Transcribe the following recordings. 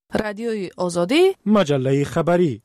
رادیوی آزادی، مجله خبری.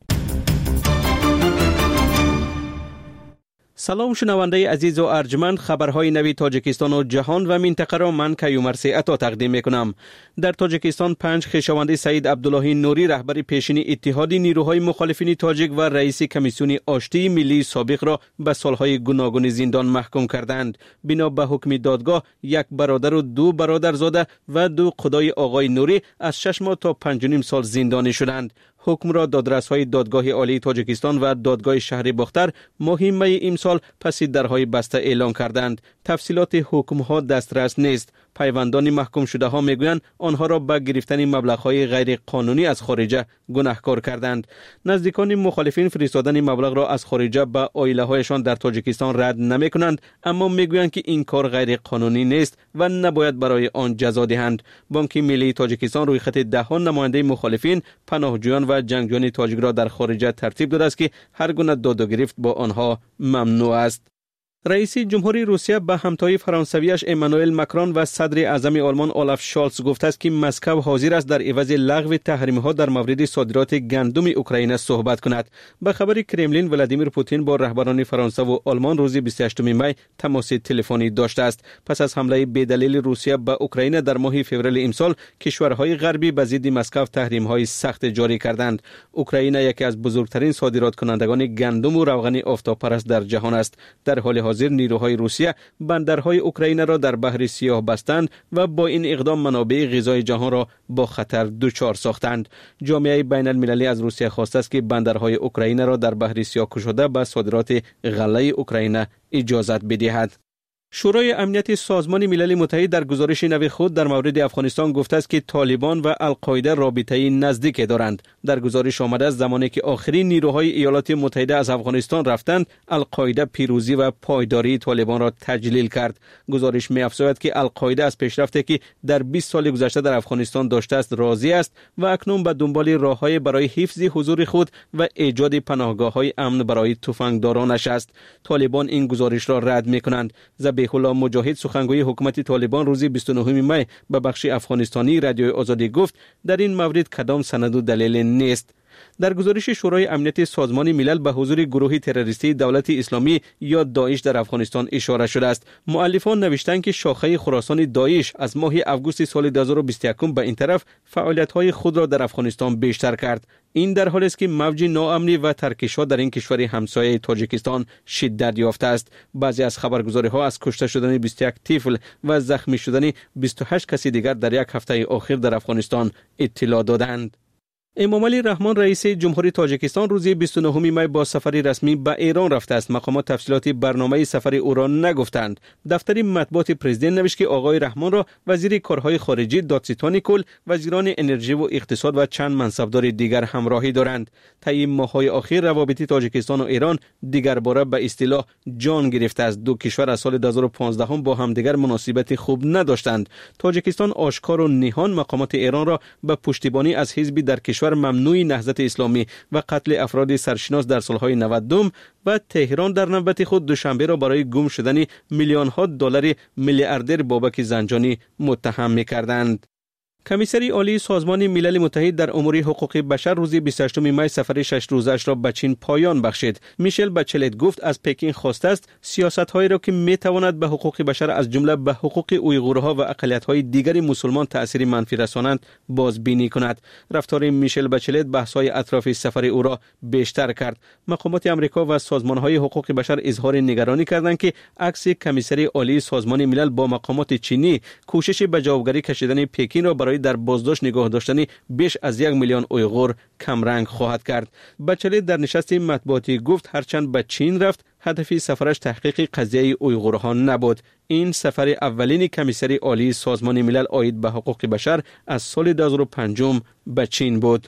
سلام شنونده عزیز و ارجمند، خبرهای نوی تاجیکستان و جهان و منطقه را من کیومرثی عطا تقدیم میکنم. در تاجیکستان 5 خویشاوند سعید عبداللهی نوری رهبر پیشین اتحاد نیروهای مخالفین تاجیک و رئیس کمیسیون آشتی ملی سابق را به سالهای گوناگون زندان محکوم کردند. بنا به حکم دادگاه، 1 برادر و 2 برادرزاده و 2 قدای آقای نوری از 6 ماه تا 5.5 سال زندانی شدند. حکم را دادرس‌های دادگاه عالی تاجیکستان و دادگاه شهر باختر ماه می امسال پس درهای بسته اعلام کردند. تفصیلات حکم‌ها دسترس نیست. پیوندان محکوم شده ها میگویند آنها را به گرفتن مبلغ‌های غیر قانونی از خارجه گناهکار کردند. نزدیکان مخالفین فرستادن مبلغ را از خارجه به عائله‌هایشان در تاجیکستان رد نمی‌کنند، اما میگویند که این کار غیر قانونی نیست و نباید برای آن جزا دهند. بانک ملی تاجیکستان روی خط 10 نماینده مخالفین، پناهجویان و جنگجویان تاجیک را در خارجه ترتیب داده است که هر گونه داد و گرفت با آنها ممنوع است. رئیس جمهوری روسیه به همتای فرانسویش امانوئل مکرون و صدر اعظم آلمان اولاف شالز گفته است که مسکو حاضر است در عوض لغو تحریم‌ها در مورد صادرات گندم اوکراین صحبت کند. به خبر کرملین، ولادیمیر پوتین با رهبران فرانسه و آلمان روز 28 می تماس تلفنی داشته است. پس از حمله بی‌دلیل روسیه به اوکراین در ماه فوریه امسال، کشورهای غربی به ضد مسکو تحریم‌های سخت جاری کردند. اوکراین یکی از بزرگترین صادرات کنندگان گندم و روغن آفتابپرست در جهان است. در حال نیروهای روسیه بندرهای اوکراین را در بحر سیاه بستند و با این اقدام منابع غذای جهان را با خطر دچار ساختند. جامعه بین المللی از روسیه خواسته است که بندرهای اوکراین را در بحر سیاه گشوده به صادرات غله اوکراین اجازت بدهد. شورای امنیت سازمان ملل متحد در گزارش نو خود در مورد افغانستان گفته است که طالبان و القاعده رابطه نزدیک دارند. در گزارش آمده است زمانی که آخرین نیروهای ایالات متحده از افغانستان رفتند، القاعده پیروزی و پایداری طالبان را تجلیل کرد. گزارش می‌افزاید که القاعده از پیشرفتی که در 20 سال گذشته در افغانستان داشته است راضی است و اکنون به دنبال راه‌های برای حفظ حضور خود و ایجاد پناهگاه‌های امن برای تفنگدارانش است. طالبان این گزارش را رد می‌کنند. الله مجاهد، سخنگوی حکومت طالبان، روز 29 می به بخش افغانستانی رادیوی آزادی گفت در این مورد کدام سند و دلیل نیست. در گزارش شورای امنیت سازمان ملل به حضور گروه تروریستی دولت اسلامی یا داعش در افغانستان اشاره شده است. مؤلفان نوشتند که شاخه خراسان داعش از ماه آگوست سال 2021 به این طرف فعالیت‌های خود را در افغانستان بیشتر کرد. این در حالی است که موج ناامنی و ترکش‌ها در این کشور همسایه تاجیکستان شدت یافته است. بعضی از خبرگزاری‌ها از کشته شدن 21 طفل و زخمی شدن 28 کسی دیگر در یک هفته اخیر در افغانستان اطلاع دادند. امامعلی رحمان، رئیس جمهوری تاجیکستان، روز 29 می با سفری رسمی به ایران رفته است. مقامات تفصیلات برنامه سفر او را نگفتند. دفتر مطبوعات پرزیدنت نوشت که آقای رحمان را وزیر کارهای خارجه دادستان کل، وزیران انرژی و اقتصاد و چند منصبدار دیگر همراهی دارند. طی ماه‌های اخیر روابط تاجیکستان و ایران دیگر باره به اصطلاح جان گرفته است. دو کشور از سال 2015 با همدیگر مناسبت خوب نداشتند. تاجیکستان آشکار و نهان مقامات ایران را به پشتیبانی از حزبی در کشور ممنوع نهضت اسلامی و قتل افراد سرشناس در سالهای 90 و تهران در نوبت خود دوشنبه را برای گم شدن میلیون ها دلار میلیاردر بابک زنجانی متهم می‌کردند. کمیسری عالی سازمان ملل متحد در امور حقوق بشر روز 28 می سفر 6 روزش را به چین پایان بخشید. میشل بچلت گفت از پکین خواسته است سیاست‌هایی را که می‌تواند به حقوق بشر از جمله به حقوق اویغورها و اقلیت‌های دیگر مسلمان تأثیر منفی رسانند بازبینی کند. رفتار میشل بچلت بحث‌های اطراف سفر او را بیشتر کرد. مقامات آمریکا و سازمان‌های حقوق بشر اظهار نگرانی کردند که عکس کمیسری عالی سازمان ملل با مقامات چینی کوشش به جوابگری کشیدن پکین را برای در بازداشت نگاه داشتن بیش از 1 میلیون اویغور کمرنگ خواهد کرد. بچلت در نشست مطبوعاتی گفت هرچند به چین رفت، هدف سفرش تحقیق قضیه اویغورها نبود. این سفر اولین کمیسری عالی سازمان ملل عاید به حقوق بشر از سال 2005 به چین بود.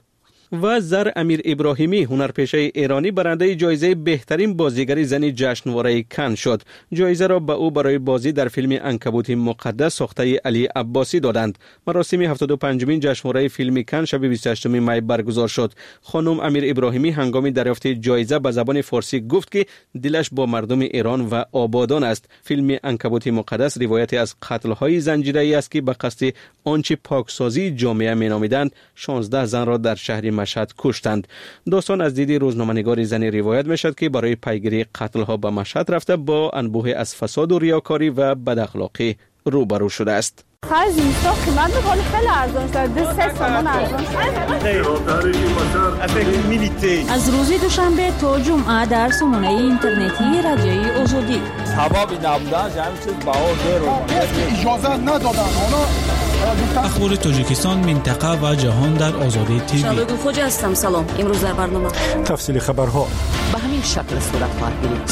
و زر امیر ابراهیمی هنرپیشه ایرانی برنده جایزه بهترین بازیگر زنی جشنواره کن شد. جایزه را به او برای بازی در فیلم عنکبوت مقدس ساخته علی عباسی دادند. مراسم 75مین جشنواره فیلم کن شب 28 می برگزار شد. خانم امیر ابراهیمی هنگام دریافت جایزه به زبان فارسی گفت که دلش با مردم ایران و آبادان است. فیلم عنکبوت مقدس روایتی از قتل‌های زنجیره‌ای است که به قصد آنچه پاکسازی جامعه می‌نامیدند 16 زن را در شهر مشهد کشتند. داستان از دید روزنامه‌نگار زنی روایت می‌شد که برای پیگیری قتل‌ها به مشهد رفته با انبوه از فساد و ریاکاری و بداخلاقی روبرو شده است. خرج اینستا قیمت می‌کنه خیلی ارزان شده 3 تومان ارزان شده. از روز دوشنبه تا جمعه در سامانه اینترنتی رادیوی آزادی هوا نبودن همین چیز باور اجازه ندادن اخبار تاجیکستان منطقه و جهان در آزادی تیوی. شادو خوجا هستم. سلام. امروز در برنامه تفصیل خبرها به همین شکل صورت خواهد گرفت.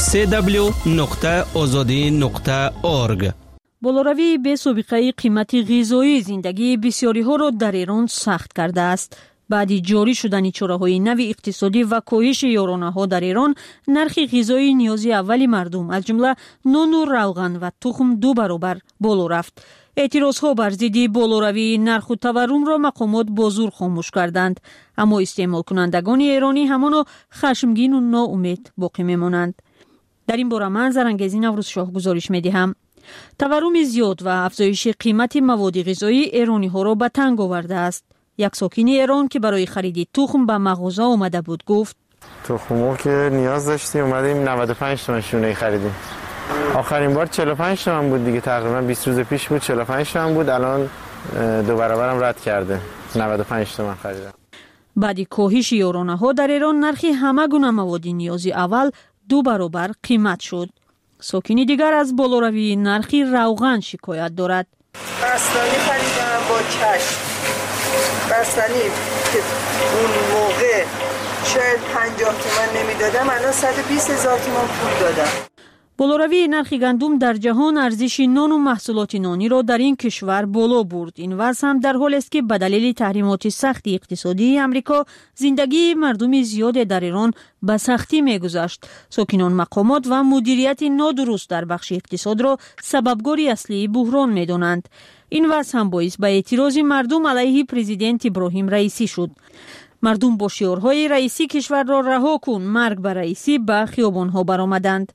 www.azadi.org. بالوروی به سابقه قیمت غذایی زندگی بسیاری ها را در ایران سخت کرده است. بعد جاری شدن چاره‌های نو اقتصادی و کاهش یارانه‌ها در ایران، نرخ غذایی نیازی اولی مردم از جمله نان و روغن و تخم 2 برابر بالا رفت. اعتراضها بر ضد بالوروی نرخ و تورم را مقامات با زور خاموش کردند، اما استعمال کنندگان ایرانی همانا خشمگین و ناامید باقی میمانند. در این باره من زرنگزی نوروز شاه گزارش میدهم. تورم زیاد و افزایش قیمت مواد غذایی ایرانی ها را به تنگ آورده است. یک ساکن ایران که برای خرید تخم به مغازه آمده بود گفت: تخمو که نیاز داشتیم اومدیم 95 تومن شونه خریدیم. آخرین بار 45 تومن بود دیگه، تقریبا 20 روز پیش بود 45 تومن بود، الان 2 برابرم رد کرده، 95 تومن خریدم. بعد کاهش یارانه‌ها در ایران نرخ همه گونه مواد نیازی اول 2 برابر قیمت شد. ساکنی دیگر از بالوروی نرخ روغن شکایت دارد. بستنی خریدم با چشم، بستنی که اون موقع شاید 50 تومن نمیدادم الان 120,000 تومن پول دادم. بالوروی نرخ گندم در جهان ارزش نان و محصولات نانی را در این کشور بالا برد. این وضع هم در حالی است که به دلیل تحریمات سخت اقتصادی امریکا زندگی مردم زیاد در ایران به سختی می‌گذشت. ساکنان مقامات و مدیریت نادرست در بخش اقتصاد را سببگار اصلی بحران می‌دانند. این وضع هم باعث به اعتراض مردم علیه پرزیدنت ابراهیم رئیسی شد. مردم با شعارهای رئیسی کشور را رها کن، مرگ بر رئیسی به خیابان‌ها برآمدند.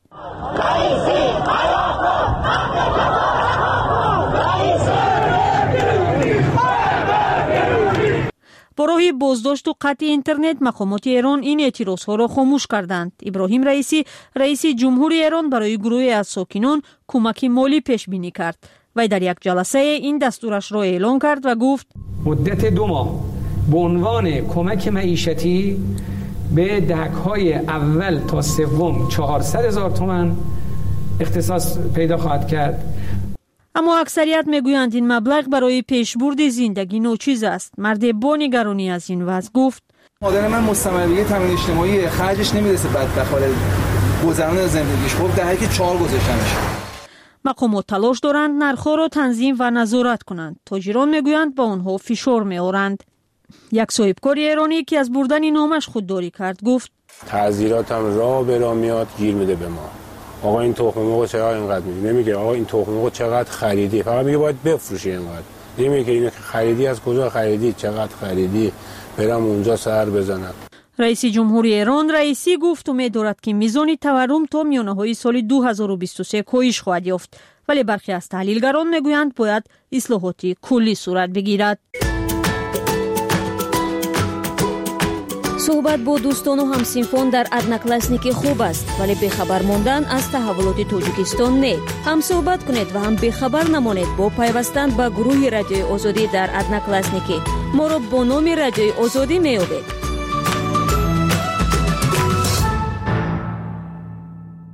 با راه بازداشت و قطع اینترنت مقامات ایران این اعتراضها را خاموش کردند. ابراهیم رئیسی رئیس جمهوری ایران برای گروهی از ساکنان کمک مالی پیش بینی کرد. وی در یک جلسه این دستورش را اعلان کرد و گفت: مدت 2 ماه به عنوان کمک معیشتی به دهک‌های اول تا سوم 400,000 تومان اختصاص پیدا خواهد کرد. اما اکثریت میگویند این مبلغ برای پیشبرد زندگی ناچیز است. مرد با نگرانی از این وضع گفت: مادر من مستمره تامین اجتماعی، خرجش نمیرسه بدبخت گذران زندگیش، خب دهه که 4 گذاشتنش. مقامات تلاش دارند نرخ‌ها را تنظیم و نظارت کنند. تاجران میگویند با آنها فشار می‌آورند. یک صاحبکار ایرانی که از بردن نامش خودداری کرد گفت: تعزیرات هم راه به راه میاد گیر میده به ما. آقا این تخم مرغ چقدر اینقدر میگه، نمیگه آقا این تخم مرغ چقدر خریدی، فقط میگه باید بفروشی اینقدر. نمیگه اینو که خریدی از کجا خریدی، چقدر خریدی، برم اونجا سر بزنم. رئیس جمهوری ایران رئیسی گفت امید دارد که میزان تورم تا میانه‌های سال 2023 کاهش خواهد یافت، ولی برخی از تحلیلگران میگویند باید اصلاحات کلی صورت بگیرد. صحبت با دوستان و همسنفان در ادناکلاسنیک خوب است، ولی بخبر ماندن از تحولات تاجیکستان نه. هم صحبت کنید و هم بخبر نمانید با پیوستن به گروه رادیوی آزادی در ادناکلاسنیک. ما را با نام رادیوی آزادی میابید.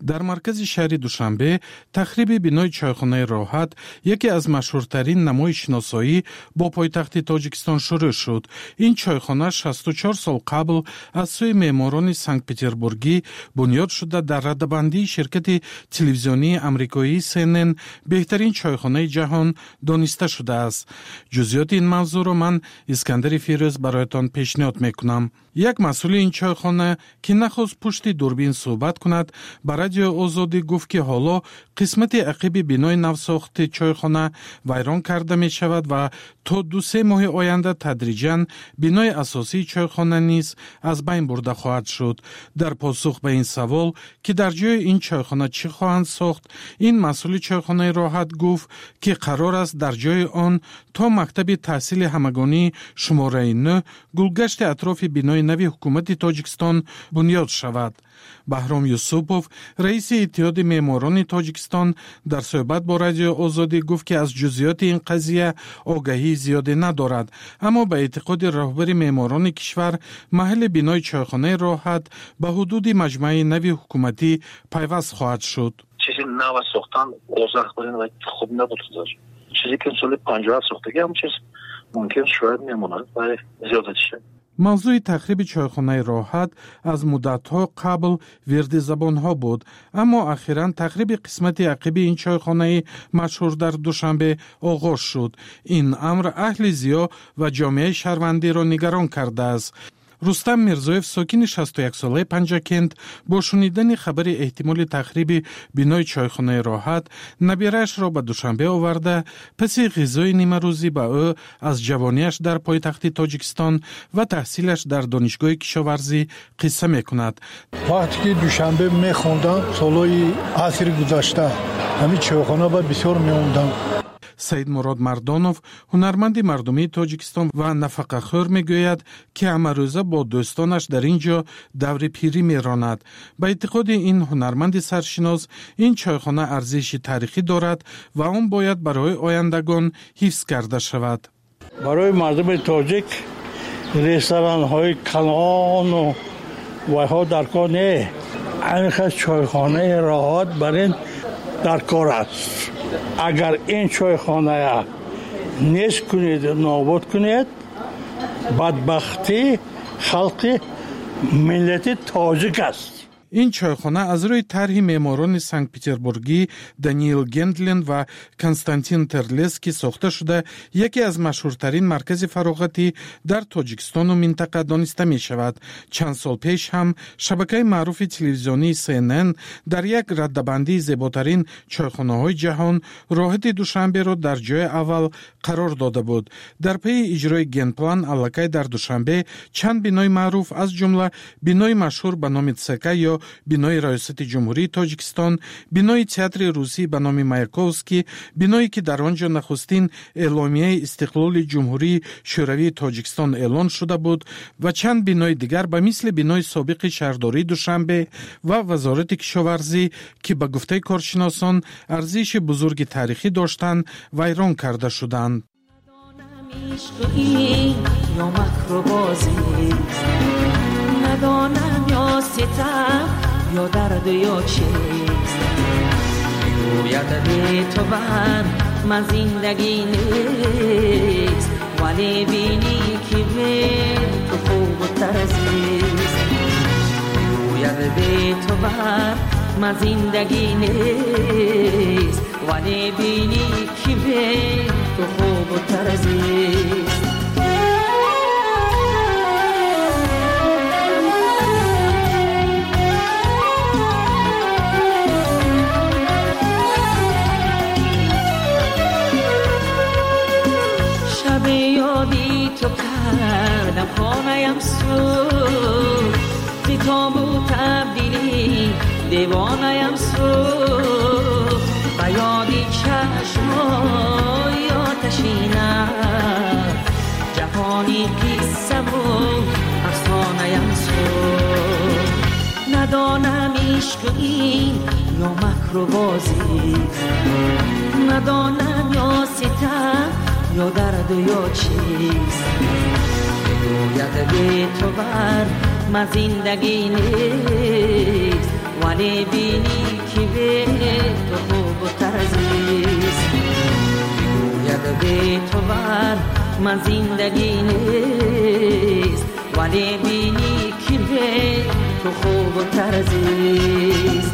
در مرکز شهر دوشنبه تخریب بینای چایخانه راحت یکی از مشهورترین نمای شناسایی با پایتخت تاجیکستان شروع شد. این چایخانه 64 سال قبل از سوی معماران سنت پترزبورگی بنیاد شده در رده‌بندی شرکت تلویزیونی آمریکایی CNN بهترین چایخانه جهان دانسته شده است. جزئیات این موضوع را من اسکندر فیروز برایتان پیشنهاد میکنم. یک مسئول این چایخانه که نخواست پشت دوربین صحبت کند به رادیو آزادی گفت که حالا قسمت عقب بینای نوساخت چایخانه ویران کرده می شود و تا 2-3 ماه آینده تدریجاً بینای اساسی چایخانه نیز از بین برده خواهد شد. در پاسخ به این سوال که در جای این چایخانه چی خواهند ساخت، این مسئول چایخانه راحت گفت که قرار است در جای آن تا مکتب تحصیل همگانی شماره 9 گلگشت اطراف بینای نوی حکومت تاجیکستان بنیاد شود. بهرام یوسفوف رئیس اتحاد معماران تاجیکستان در صحبت با رادیو آزادی گفت که از جزئیات این قضیه آگاهی زیادی ندارد، اما به اعتقاد رهبر معماران کشور محل بینای چایخانه راحت به حدود مجمع نوی حکومتی پیوست خواهد شد. چیزی نو ساختن اوضاع کنین و خوب نبود. چیزی که سال 50 ساختگی هم چیز ممکن شاید میموند ولی زیادت شد. موضوع تخریب چایخانه راحت از مدت‌ها قبل ورد زبان‌ها بود، اما اخیراً تخریب قسمت عقبی این چایخانه مشهور در دوشنبه آغاز شد. این امر اهل ضیا و جامعه شهروندی را نگران کرده است. رستم میرزایف ساکن 61 ساله پنجکند با شنیدن خبر احتمال تخریب بینای چایخانه راحت نبیرش را به دوشنبه آورده پس غذای نیمه روزی به او از جوانیش در پایتخت تاجیکستان و تحصیلش در دانشگاه کشاورزی قصه میکند. وقتی که دوشنبه میخوندم سالهای عصر گذشته همین چایخانه با بسیار میوندم. سید مراد مردانوف هنرمند مردمی تاجیکستان و نفقه‌خور میگوید که همه روزه با دوستانش در اینجا دور پیری میراند. به اعتقاد این هنرمند سرشناس این چایخانه ارزش تاریخی دارد و آن باید برای آیندگان حفظ کرده شود. برای مردم تاجیک رستوران های کلان و ویها در کار نه، همین چایخانه راحت برای در کار است. اگر این چایخانه نیست کنید نابود کنید بدبختی خلق ملت تاجیک است. این چایخانه از روی طرح معماران سنت پترزبورگی دانیل گندلن و کنستانتین ترلسکی ساخته شده یکی از مشهورترین مرکز فراغتی در تاجیکستان و منطقه دانسته می شود. چند سال پیش هم شبکه معروف تلویزیونی CNN در یک رده‌بندی زیباترین چایخانه های جهان راحت دوشنبه را در جای اول قرار داده بود. در پی اجرای گندپلان الکی در دوشنبه چند بینای معروف از جمله بینای مشهور به نام تسکه یا بینای ریاست جمهوری تاجیکستان، بینای تئاتر روسی به نام مایاکوفسکی، بینایی که در آنجا نخستین اعلامیه استقلال جمهوری شوروی تاجیکستان اعلان شده بود و چند بینای دیگر به مثل بینای سابق شهرداری دوشنبه و وزارت کشاورزی که به گفته کارشناسان ارزش بزرگ تاریخی داشتند ویران کرده شدند. ندانم یا ستم یا درد یا چیست، میگوید به تو من زندگی نیست، ولی بینی که به تو خوب و ترزیست. میگوید به تو من زندگی نیست، ولی بینی که به تو خوب و ترزیست. تو کردم خانه‌ام سوخت، بی تابو تبدیلی دیوانه‌ام سوخت، به یادی چشمای آتشینم جهانی قصه و افسانه‌ام سوخت. ندانم عشق این یا مکر و بازی، ندانم یا ستم یا درد یا چیست، میگوید به تو من زندگی نیست، ولی بینی که به تو خوبتر زیست بگوید به تو بر من زندگی نیست ولی بینی که به تو خوبتر زیست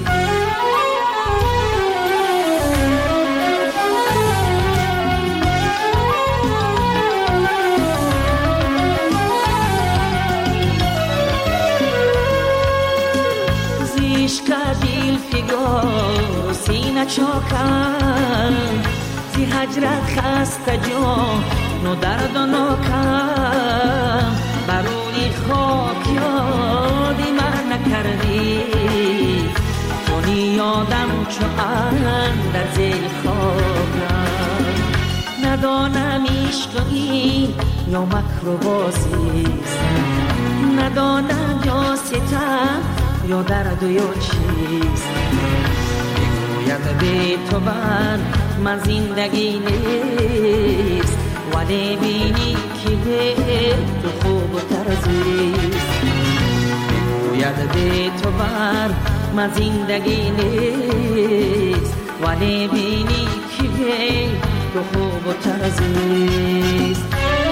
دل فگار و سینه چاکم زی هجرت خسته جان و درد و ناکم برونی خاک یادی من نکردی چونی یادم چو در زیر خاکم ندانم عشقی یا مکر و بازیست ندانم یا ستم یا درد و یا چیست بگوید به تو بر من زندگی نیست ولی بینی که به تو خوبتر زیست بگوید به تو بر من زندگی نیست ولی بینی که به تو خوبتر زیست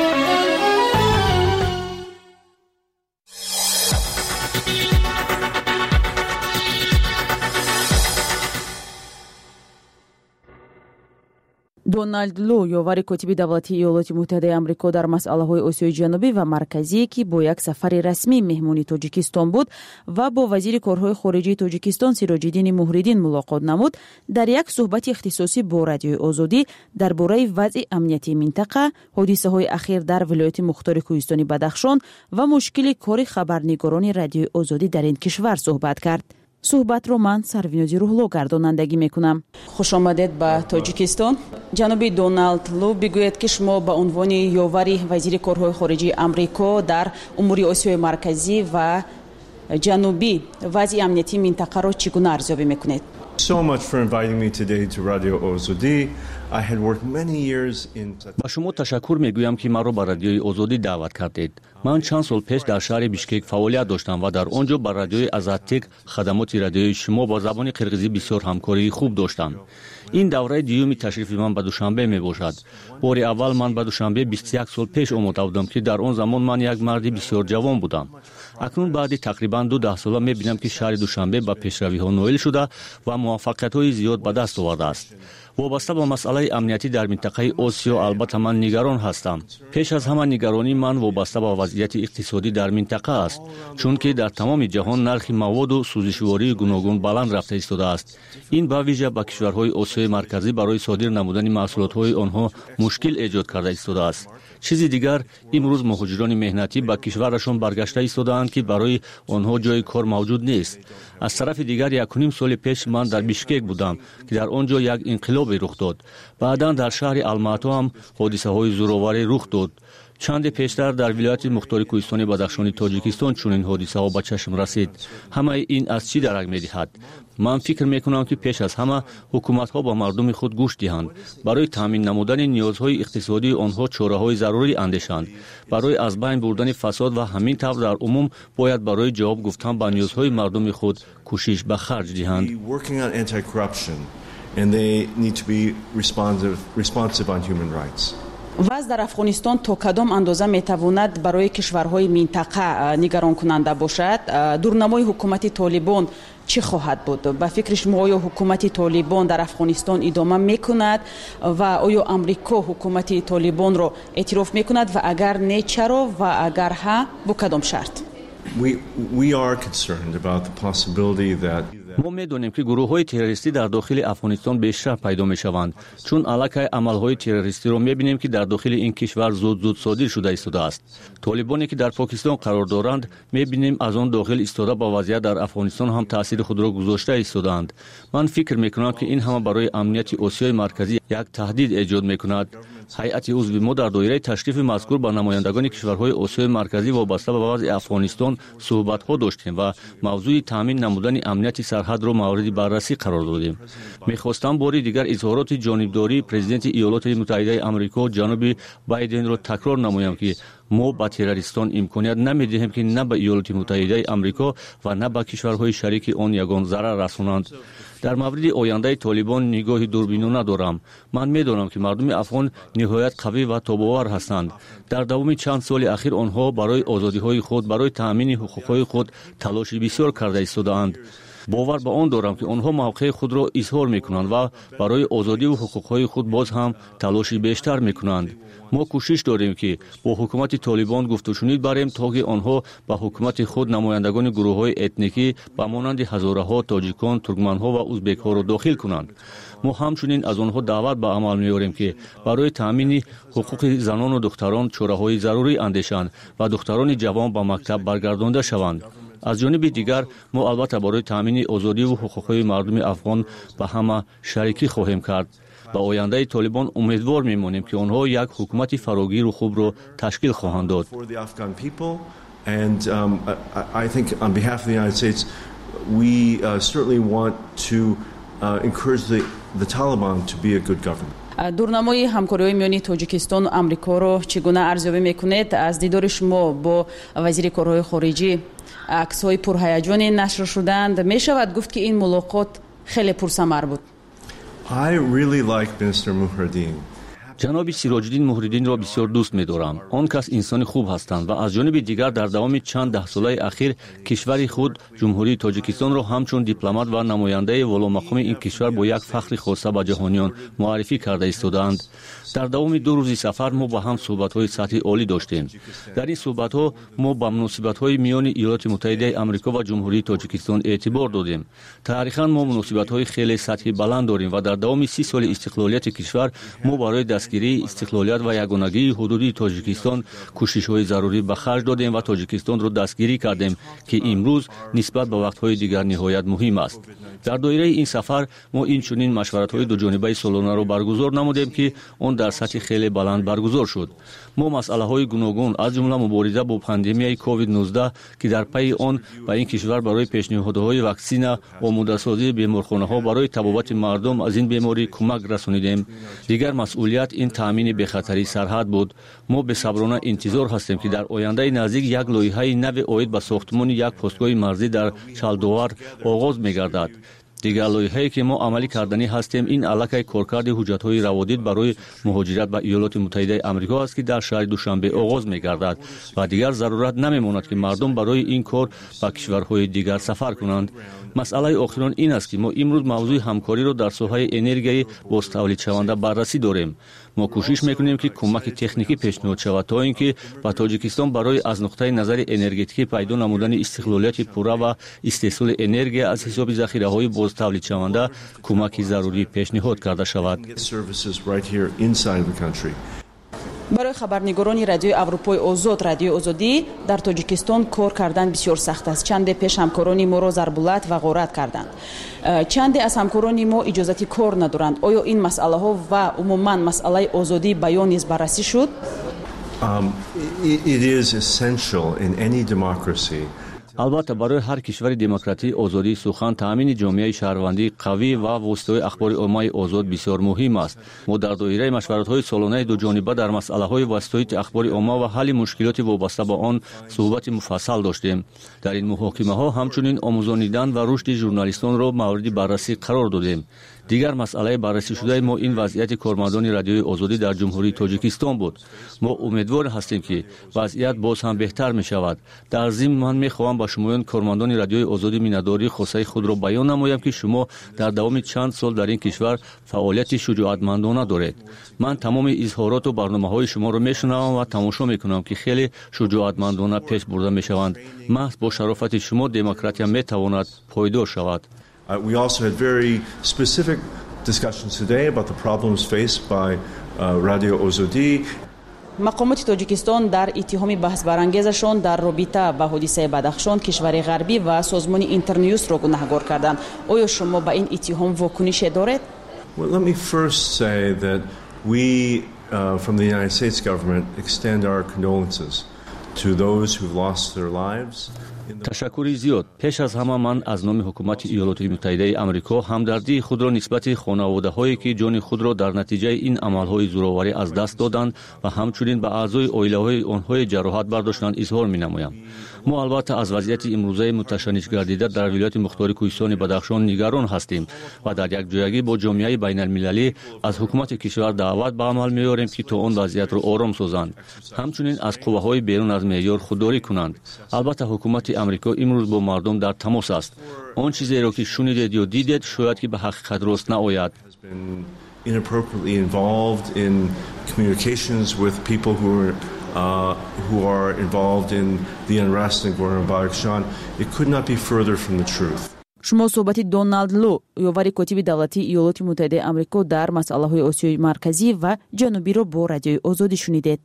دونالد لو یاور کاتیبی давлати ایالات متحده آمریکا در مسائل آسیای جنوبی و مرکزی که با یک سفر رسمی مهمانی تاجیکستان بود و با وزیر کارهای خارجه تاجیکستان سیراج‌الدین موهریدین ملاقات نمود در یک صحبت اختصاصی با رادیوی آزادی درباره وضع امنیتی منطقه حادثه‌های اخیر در ولایت مختار کوهستانی بدخشان و مشکل کار خبرنگاران رادیوی آزادی در این کشور صحبت کرد. صحبت رو من سروینوزی روحلو گردانندگی میکنم. خوش آمدید به تاجیکستان. جناب دونالد لو بگوید که شما به عنوان یاوری وزیر کارهای خارجه آمریکا در امور آسیای مرکزی و جنوبی وضع امنیتی منطقه را چگونه ارزیابی میکنید؟ So much for inviting me today to Radio Ozodi. I had worked many years in با شما تشکر میگویم که مرا به رادیوی آزادی دعوت کردید. من چند سال پیش در شهر بیشکک فعالیت داشتم و در آنجا با رادیوی آزادتک خدمات رادیوی شما با زبان قرقیزی بسیار همکاری خوب داشتم. این دوره دیومی تشریف من به دوشنبه می باشد. بار اول من به دوشنبه 21 سال پیش آمده بودم که در آن زمان من یک مرد بسیار جوان بودم. اکنون بعد تقریبا 2 سال می بینم که شهر دوشنبه با پیشروی ها نائل شده و موفقیت های زیاد به دست آورده است. وابسته با مسئله امنیتی در منطقه آسیا البته من نگران هستم. پیش از همه نگرانی من وابسته با وضعیت اقتصادی در منطقه است، چون که در تمام جهان نرخ مواد و سوزشواری گوناگون بلند رفته ایستاده است. این با ویژه با کشورهای آسیای مرکزی برای صادر نمودن محصولات‌های آنها مشکل ایجاد کرده ایستاده است. چیزی دیگر، امروز مهاجران مهنتی به کشورشان برگشته ایستاده‌اند که برای آنها جای کار موجود نیست. از طرف دیگر 1.5 سال پیش من در بیشکک بودم که در آنجا یک انقلاب رخ داد. بعداً در شهر الماتو هم حادثه‌های زورآوری رخ داد. چند پیشتر در ولایت مختار کوهستانی بدخشان تاجیکستان چنین حادثه‌ها به چشم رسید. همه این از چی درک می‌دهد؟ من فکر می‌کنم که پیش از همه حکومت‌ها با مردم خود گوش دهند، برای تامین نمودن نیازهای اقتصادی آنها چاره‌های ضروری اندیشند، برای از بین بردن فساد و همین طور در عموم باید برای جواب گفتن به نیازهای مردم خود کوشش به خرج دهند. And they need to be responsive on human rights. وضع در افغانستان تا کدام اندازه میتواند برای کشورهای منطقه نگران کننده باشد؟ دورنمای حکومت طالبان چی خواهد بود؟ به فکر شما آیا حکومت طالبان در افغانستان ادامه میکند و آیا امریکا حکومت طالبان را اعتراف میکند و اگر نه چرا و اگر ها با کدام شرط؟ We are concerned about the possibility that ما می‌دانیم که گروه‌های تروریستی در داخل افغانستان بیشتر پیدا می‌شوند، چون علاقه عمل‌های تروریستی را می‌بینیم که در داخل این کشور زود صادر شده ایستاده است. طالبانی که در پاکستان قرار دارند می‌بینیم از آن داخل ایستاده با وضعیت در افغانستان هم تاثیر خود را گذاشته ایستادند. من فکر می‌کنم که این هم برای امنیت آسیای مرکزی یک تهدید ایجاد می‌کند. هیئت عضو ما در دایره تشریف مذکور با نمایندگان کشورهای آسیای مرکزی وابسته به وضع افغانستان صحبت‌ها داشتیم و موضوع تامین نمودن امنیت سرحد را مورد بررسی قرار دادیم. می‌خواستم باری دیگر اظهارات جانبداری پرزیدنت ایالات متحده آمریکا جناب بایدن را تکرار نمایم که ما با تروریستان امکانیت نمی‌دهیم که نه به ایالات متحده آمریکا و نه به کشورهای شریک آن یگان ضرر رسانند. در مورد آینده طالبان نگاه دوربینانه دارم. من می‌دانم که مردم افغان نهایت قوی و تاباور هستند. در دوام چند سال اخیر آنها برای آزادی‌های خود، برای تأمین حقوق‌های خود تلاش بسیار کرده ایستاده‌اند. باور به آن دارم که آنها موقع خود را اظهار می‌کنند و برای آزادی و حقوق‌های خود باز هم تلاش بیشتر می‌کنند. ما کوشش داریم که با حکومت طالبان گفت و شنید بریم تا که آنها به حکومت خود نمایندگان گروه‌های اتنیکی به مانند هزاره‌ها تاجیکان، ترکمن‌ها و ازبک‌ها را داخل کنند. ما همچنین از آنها دعوت به عمل می‌آوریم که برای تأمین حقوق زنان و دختران چاره‌های ضروری اندیشند و دختران جوان به مکتب برگردانده شوند. از جانب دیگر ما البته برای تأمین آزادی و حقوق‌های مردم افغان به همه شریکی خواهیم کرد. با آینده طالبان امیدوار می‌مانیم که آنها یک حکومت فراگیر و خوب را تشکیل خواهند داد. And I think on behalf of the United States, we certainly want to encourage the Taliban to be a good government. دورنمای همکاری‌های میانی تاجیکستان و آمریکا رو چگونه ارزیابی می‌کنید؟ از دیدار شما با وزیر کارهای خارجی عکس‌های پرهیجانی نشر شدند. می‌شود گفت که این ملاقات خیلی پرثمر بود. I really like Minister Muhyiddin. جناب سیراج‌الدین موحدین را بسیار دوست می‌دارم. آن کس انسان خوب هستند و از جانب دیگر در دوام چند ده ساله اخیر کشور خود جمهوری تاجیکستان را همچون دیپلمات و نماینده والامقام این کشور با یک فخر خاصه به جهانیان معرفی کرده ایستادند. در دوام 2 روز سفر ما با هم صحبت‌های سطح عالی داشتیم. در این صحبت‌ها ما به مناسبت‌های میان ایالات متحده آمریکا و جمهوری تاجیکستان اعتبار دادیم. تاریخاً ما مناسبت‌های خیلی سطحی بلند داریم و در دوام 30 سال استقلالیت کشور ما برای دستگیری استقلالیت و یگانگی حدودی تاجیکستان کوشش‌های ضروری به خرج دادیم و تاجیکستان را دستگیری کردیم که امروز نسبت به وقت‌های دیگر نهایت مهم است. در دایره این سفر ما این چنین مشورت‌های دو جانبه سالانه را برگزار نمودیم که آن در سطح خیلی بلند برگزار شد. ما مسئله‌های گوناگون از جمله مبارزه با پاندمیای کووید 19 که در پی آن به این کشور برای پیشنهادهای واکسن، آماده‌سازی بیمارخانه‌ها برای تبابت مردم از این بیماری کمک رسانیدیم. دیگر مسئولیت این تامین بی‌خطری سرحد بود. ما به صبرانه انتظار هستیم که در آینده نزدیک یک لایحه نو عاید به ساختمان یک پستگاه مرزی در چالدوار آغاز می‌گردد. دیگر لایحه‌ای که ما عملی کردنی هستیم این علاقه کارکرد حجت‌های روادید برای مهاجرت به ایالات متحده آمریکا است که در شهر دوشنبه آغاز می‌گردد و دیگر ضرورت نمی‌ماند که مردم برای این کار به کشورهای دیگر سفر کنند. مسئله آخرین این است که ما امروز موضوع همکاری را در ساحه انرژی بازتولید شونده بررسی داریم. ما کوشش می‌کنیم که کمک تکنیکی پیشنهاد شود تا اینکه با تاجیکستان برای از نقطه نظر انرژتیکی پیدا نمودن استقلالیت پوره و استحصال انرژی از حساب ذخیره‌های بازتولید شونده کمک ضروری پیشنهاد کرده شود. برای خبرنگاران رادیوی اروپای آزاد رادیوی آزادی در تاجیکستان کار کردن بسیار سخت است. چند پیش همکاران ما را ضربولت و غارت کردند. چند از همکاران ما اجازه کار ندارند. آیا این مسئله ها و عموما مسئله آزادی بیان نیز بررسی شد؟ It is essential in any democracy. البته برای هر کشور دموکراتی آزادی سخن تامین جامعه شهروندی قوی و واسطه اخبار عامه آزاد بسیار مهم است. ما در دایره مشورت‌های سالانه دو جانبه در مسائل‌های واسطه اخبار عامه و حل مشکلات وابسته به آن صحبت مفصل داشتیم. در این محاکمه‌ها همچنین آموزانیدن و رشد ژورنالیستان را مورد بررسی قرار دادیم. دیگر مسئله بررسی شده ما این وضعیت کارمندان رادیوی آزادی در جمهوری تاجیکستان بود. ما امیدوار هستیم که وضعیت باز هم بهتر می شود. در ضمن من می خواهم با شمایان کارمندان رادیوی آزادی مینداری خاصه خود را بیان نمایم که شما در دوام چند سال در این کشور فعالیت شجاعتمندانه دارید. من تمام اظهارات و برنامه‌های شما را میشنوم و تماشا میکنم که خیلی شجاعتمندانه پیش برده میشوند. محض با شرافت شما دموکراسی میتواند پایدار شود. We also had very specific discussions today about the problems faced by Radio Ozodi. مقامات تاجیکستان در اتهام بحث برانگیزشان در رابطه با حادثه بدخشان کشور غربی و سازمان اینترنیوز را گناهکار کردند. آیا شما با این اتهام واکنش دارید؟ Well, let me first say that we from the United States government extend our condolences to those who've lost their lives. ташаккури зиёд. пеш аз ҳама ман аз номи ҳукумати иёлоти муттаҳидаи амрико ҳамдардии худро нисбати хонаводаҳое ки ҷони худро дар натиҷаи ин амалҳои зӯроварӣ аз даст доданд ва ҳамчунин ба аъзои оилаҳои онҳое ҷароҳат бардоштанд изҳор менамоям. мо албатта аз вазъияти имрӯзаи муташанниш гардида дар вилояти мухтори кӯҳистони Бадахшон нигарон ҳастем ва дар якҷоягӣ бо ҷомеаи байналмилалӣ аз ҳукумати кишвар даъват ба амал меорем ки то он вазъиятро ором созанд, ҳамчунин аз қувваҳои берун аз меъёр худдорӣ кунанд. албатта ҳукумати амрико имрӯз бо мардум дар тамос аст. он чизеро ки шунидед ё дидед шояд ки ба ҳақиқат рост наояд. Inappropriately involved in communications with people who are involved in the unrest in Nagorno-Badakhshan. It could not be further from the truth. шумо суҳбати Доналд Лу, ёвари котиби давлатии иёлоти муттаҳидаи амрико дар масъалаҳои Осиёи марказӣ ва ҷанубиро бо радиои Озодӣ шунидед.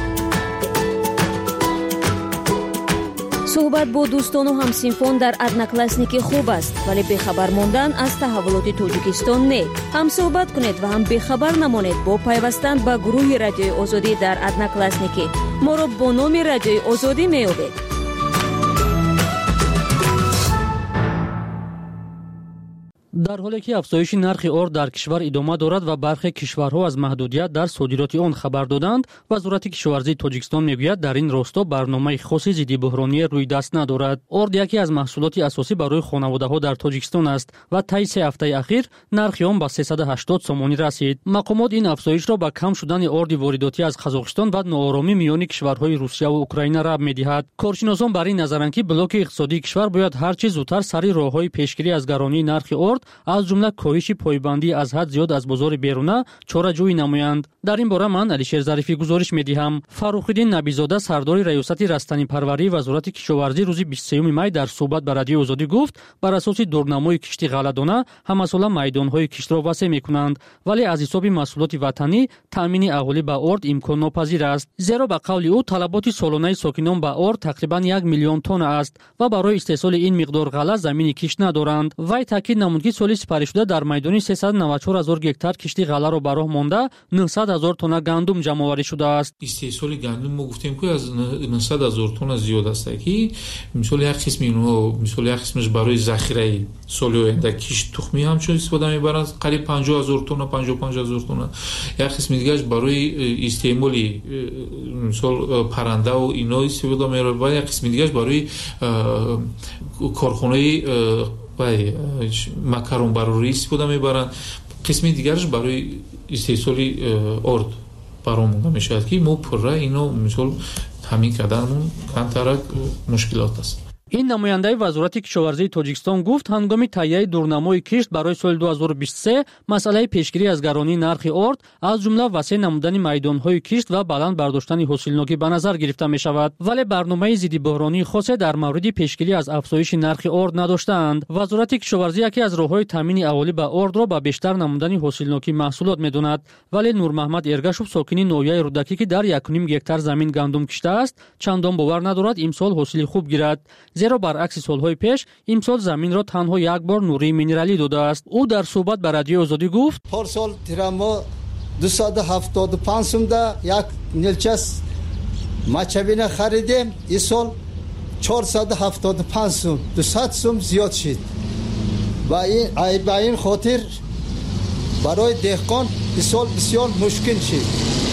суҳбат бо дӯстону ҳамсинфон дар одноклассники хуб аст, вале бехабар мондан аз таҳаввулоти Тоҷикистон не. ҳам суҳбат кунед ва ҳам бехабар намонед бо пайвастан ба гурӯҳи радиои Озодӣ дар одноклассники. моро бо номи радиои Озодӣ меёбед. дар ҳоле ки афзоиши нархи орд дар кишвар идома дорад ва бархе кишварҳо аз маҳдудият дар содироти он хабар доданд, вазорати кишоварзии Тоҷикистон мегӯяд дар ин росто барномаи хоси зидди буҳроние рӯйдаст надорад. орд яке аз маҳсулоти асосӣ барои хонаводаҳо дар Тоҷикистон аст ва таи 3 ҳафтаи ахир нархи он ба 380 сомонӣ расид. мақомот ин афзоишро ба кам шудани орди воридотӣ аз Қазоқистон ва нооромӣ миёни кишварҳои Русия ва Украина раб медиҳад. коршиносон бар ин назаранд ки блоки иқтисодии кишвар бояд ҳар чӣ зудтар сари роҳҳои пешгирӣ аз гаронии нархи орд аз ҷумла коҳиши пойбандӣ аз ҳад зиёд аз бозори беруна чораҷӯӣ намоянд. дар ин бора ман Алишер Зарифӣ гузориш медиҳам. Фаррухиддин Набизода, сардори раёсати растанипарварии вазорати кишоварзӣ, рӯзи 23 май дар суҳбат ба радиои Озодӣ гуфт, бар асоси дурнамои кишти ғалладона ҳамасола майдонҳои киштро васеъ мекунанд, вале аз ҳисоби маҳсулоти ватанӣ таъмини аҳолӣ ба орд имконнопазир аст. зеро ба қавли ӯ талаботи солонаи сокинон ба орд тақрибан 1 миллион тонна аст ва барои истеҳсоли ин миқдор ғалла замини кишт надоранд. вай таъкид намуд ки соли сипаришуда дар майдони 394 000 гектар кишти ғалларо ба роҳ монда 900 000 тонна гандум ҷамъоварӣ шудааст. истеҳсоли гандум мо гуфтем ки аз 900 000 тонна зиёд аст ки мисоли як қисми инҳо мисоли як қисмаш барои захираи соли оянда кишт тухмӣ ҳамчун истифода мебаранд қариб 50 000 тонна 55 000 тонна. як қисми дигараш барои истеъмоли мисол паррандаву ино истифода мебаранд ва як қисми дигараш барои корхонаи макаронбарорӣ истифода мебаранд. қисми дигараш барои истеҳсоли орд баромонда мешавад ки мо пурра ино мисол ҳамин қадармон камтарак мушкилот аст. ин намояндаи вазорати кишоварзии Тоҷикистон гуфт, ҳангоми таҳияи дурнамои кишт барои соли 2023 масъалаи пешгирӣ аз гаронии нархи орд аз ҷумла васеъ намудани майдонҳои кишт ва баланд бардоштани ҳосилнокӣ ба назар гирифта мешавад, вале барномаи зидди буҳронии хосе дар мавриди пешгирӣ аз афзоиши нархи орд надоштаанд. вазорати кишоварзӣ яке аз роҳҳои таъмини аҳолӣ ба ордро ба бештар намудани ҳосилнокии маҳсулот медонад, вале Нурмаҳмад Эргашев, сокини ноҳияи Рудакӣ ки дар 1.5 гектар замин гандум киштааст, чандон бовар надорад имсол ҳосили хуб гирад, зеро баръакси солҳои пеш имсол заминро танҳо як бор нурии минералӣ додааст. ӯ дар суҳбат ба радиои Озодӣ гуфт: парсол тирамо 275 сумда як нилчас мачавина харидем, исол 475 сум, 200 сум зиёд шид. Ба ин хотир барои деҳқон исол бисёр мушкил шид.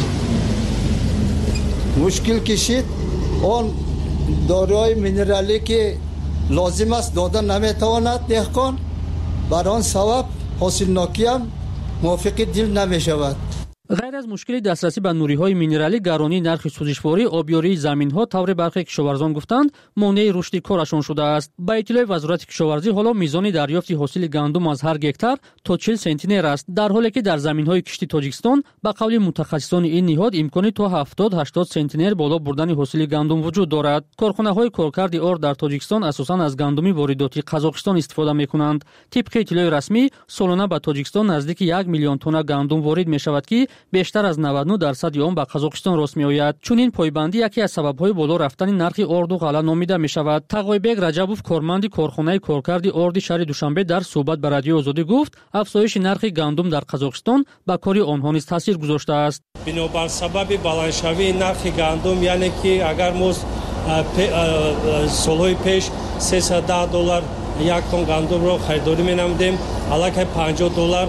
мушкил кишид он дорои минералӣ ки лозим аст дода наметавонад деҳқон, бар он сабаб ҳосилнокиам мувофиқи дил намешавад. ғайр аз мушкили дастрасӣ ба нуриҳои минералӣ, гаронии нархи сӯзишворӣ, обёрии заминҳо тавре бархе кишоварзон гуфтанд монеи рушди корашон шудааст. ба иттилои вазорати кишоварзӣ ҳоло мизони дарёфти ҳосили гандум аз ҳар гектар то 40 сентинер аст, дар ҳоле ки дар заминҳои кишти Тоҷикистон ба қавли мутахассисони ин ниҳод имкони то 70-80 сентинер боло бурдани ҳосили гандум вуҷуд дорад. корхонаҳои коркарди орд дар Тоҷикистон асосан аз гандуми воридоти Қазоқистон истифода мекунанд. тибқи иттилои расмӣ солона ба Тоҷикистон наздики 1 миллион тонна гандум ворид мешавад ки бештар аз 99% он ба Қазоқистон рост меояд. чунин пойбандӣ яке аз сабабҳои боло рафтани нархи орду ғалла номида мешавад. Тағойбек Раҷабов, корманди корхонаи коркарди орди шаҳри Душанбе, дар суҳбат ба радиои Озодӣ гуфт, афзоиши нархи гандум дар Қазоқистон ба кори онҳо низ таъсир гузоштааст. бинобар сабаби баландшавии нархи гандум, яъне ки агар мо солҳои пеш $310 як тон гандумро харидорӣ менамудем. аллакай $50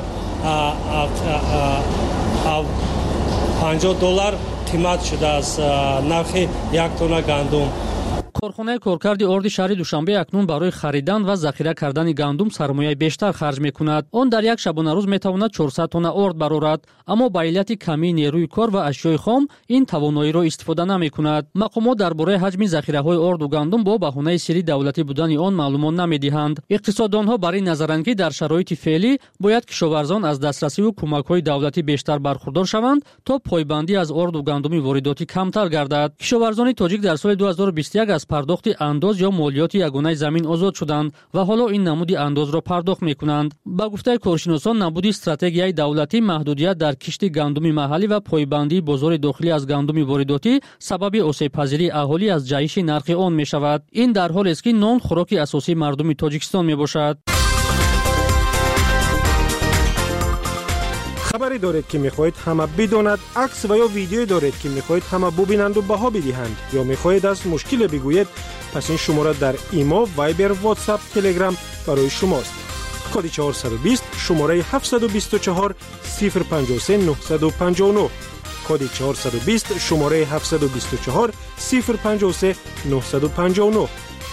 $50 қимат шудааст нархи як тонна гандум. корхонаи коркарди орди шаҳри душанбе акнун барои харидан ва захира кардани гандум сармояи бештар харҷ мекунад. Он дар як шабонарӯз метавонад 400 тонна орд барорад, аммо ба иллати камии нерӯи кор ва ашёи хом ин тавоноиро истифода намекунад. мақомот дар бораи ҳаҷми захираҳои орду гандум бо баҳонаи сирри давлатӣ будани он маълумот намедиҳанд. иқтисоддонҳо бар ин назаранд ки дар шароити феълӣ бояд кишоварзон аз дастрасиву кӯмакҳои давлатӣ бештар бархурдор шаванд, то пойбандӣ аз орду гандуми воридотӣ камтар гардад. кишоварзони тоҷик дар соли 2021 аз пардохти андоз ё молиёти ягонаи замин озод шуданд ва ҳоло ин намуди андозро пардохт мекунанд. ба гуфтаи коршиносон набуди стратегияи давлатӣ, маҳдудият дар кишти гандуми маҳаллӣ ва пойбандии бозори дохилӣ аз гандуми воридотӣ сабаби осебпазирии аҳолӣ аз ҷаҳиши нархи он мешавад. ин дар ҳолест ки нон хӯроки асосии мардуми Тоҷикистон мебошад. хабаре доред ки мехоҳед ҳама бидонад, акс ва ё видеое доред ки мехоҳед ҳама бубинанду баҳо бидиҳанд ё мехоҳед аз мушкиле бигӯед, пас ин шумора дар имо, вайбер, ватсап, телеграм барои шумост. коди 420 шумораи 724 053 959, коди 420 шумораи 724 053 959.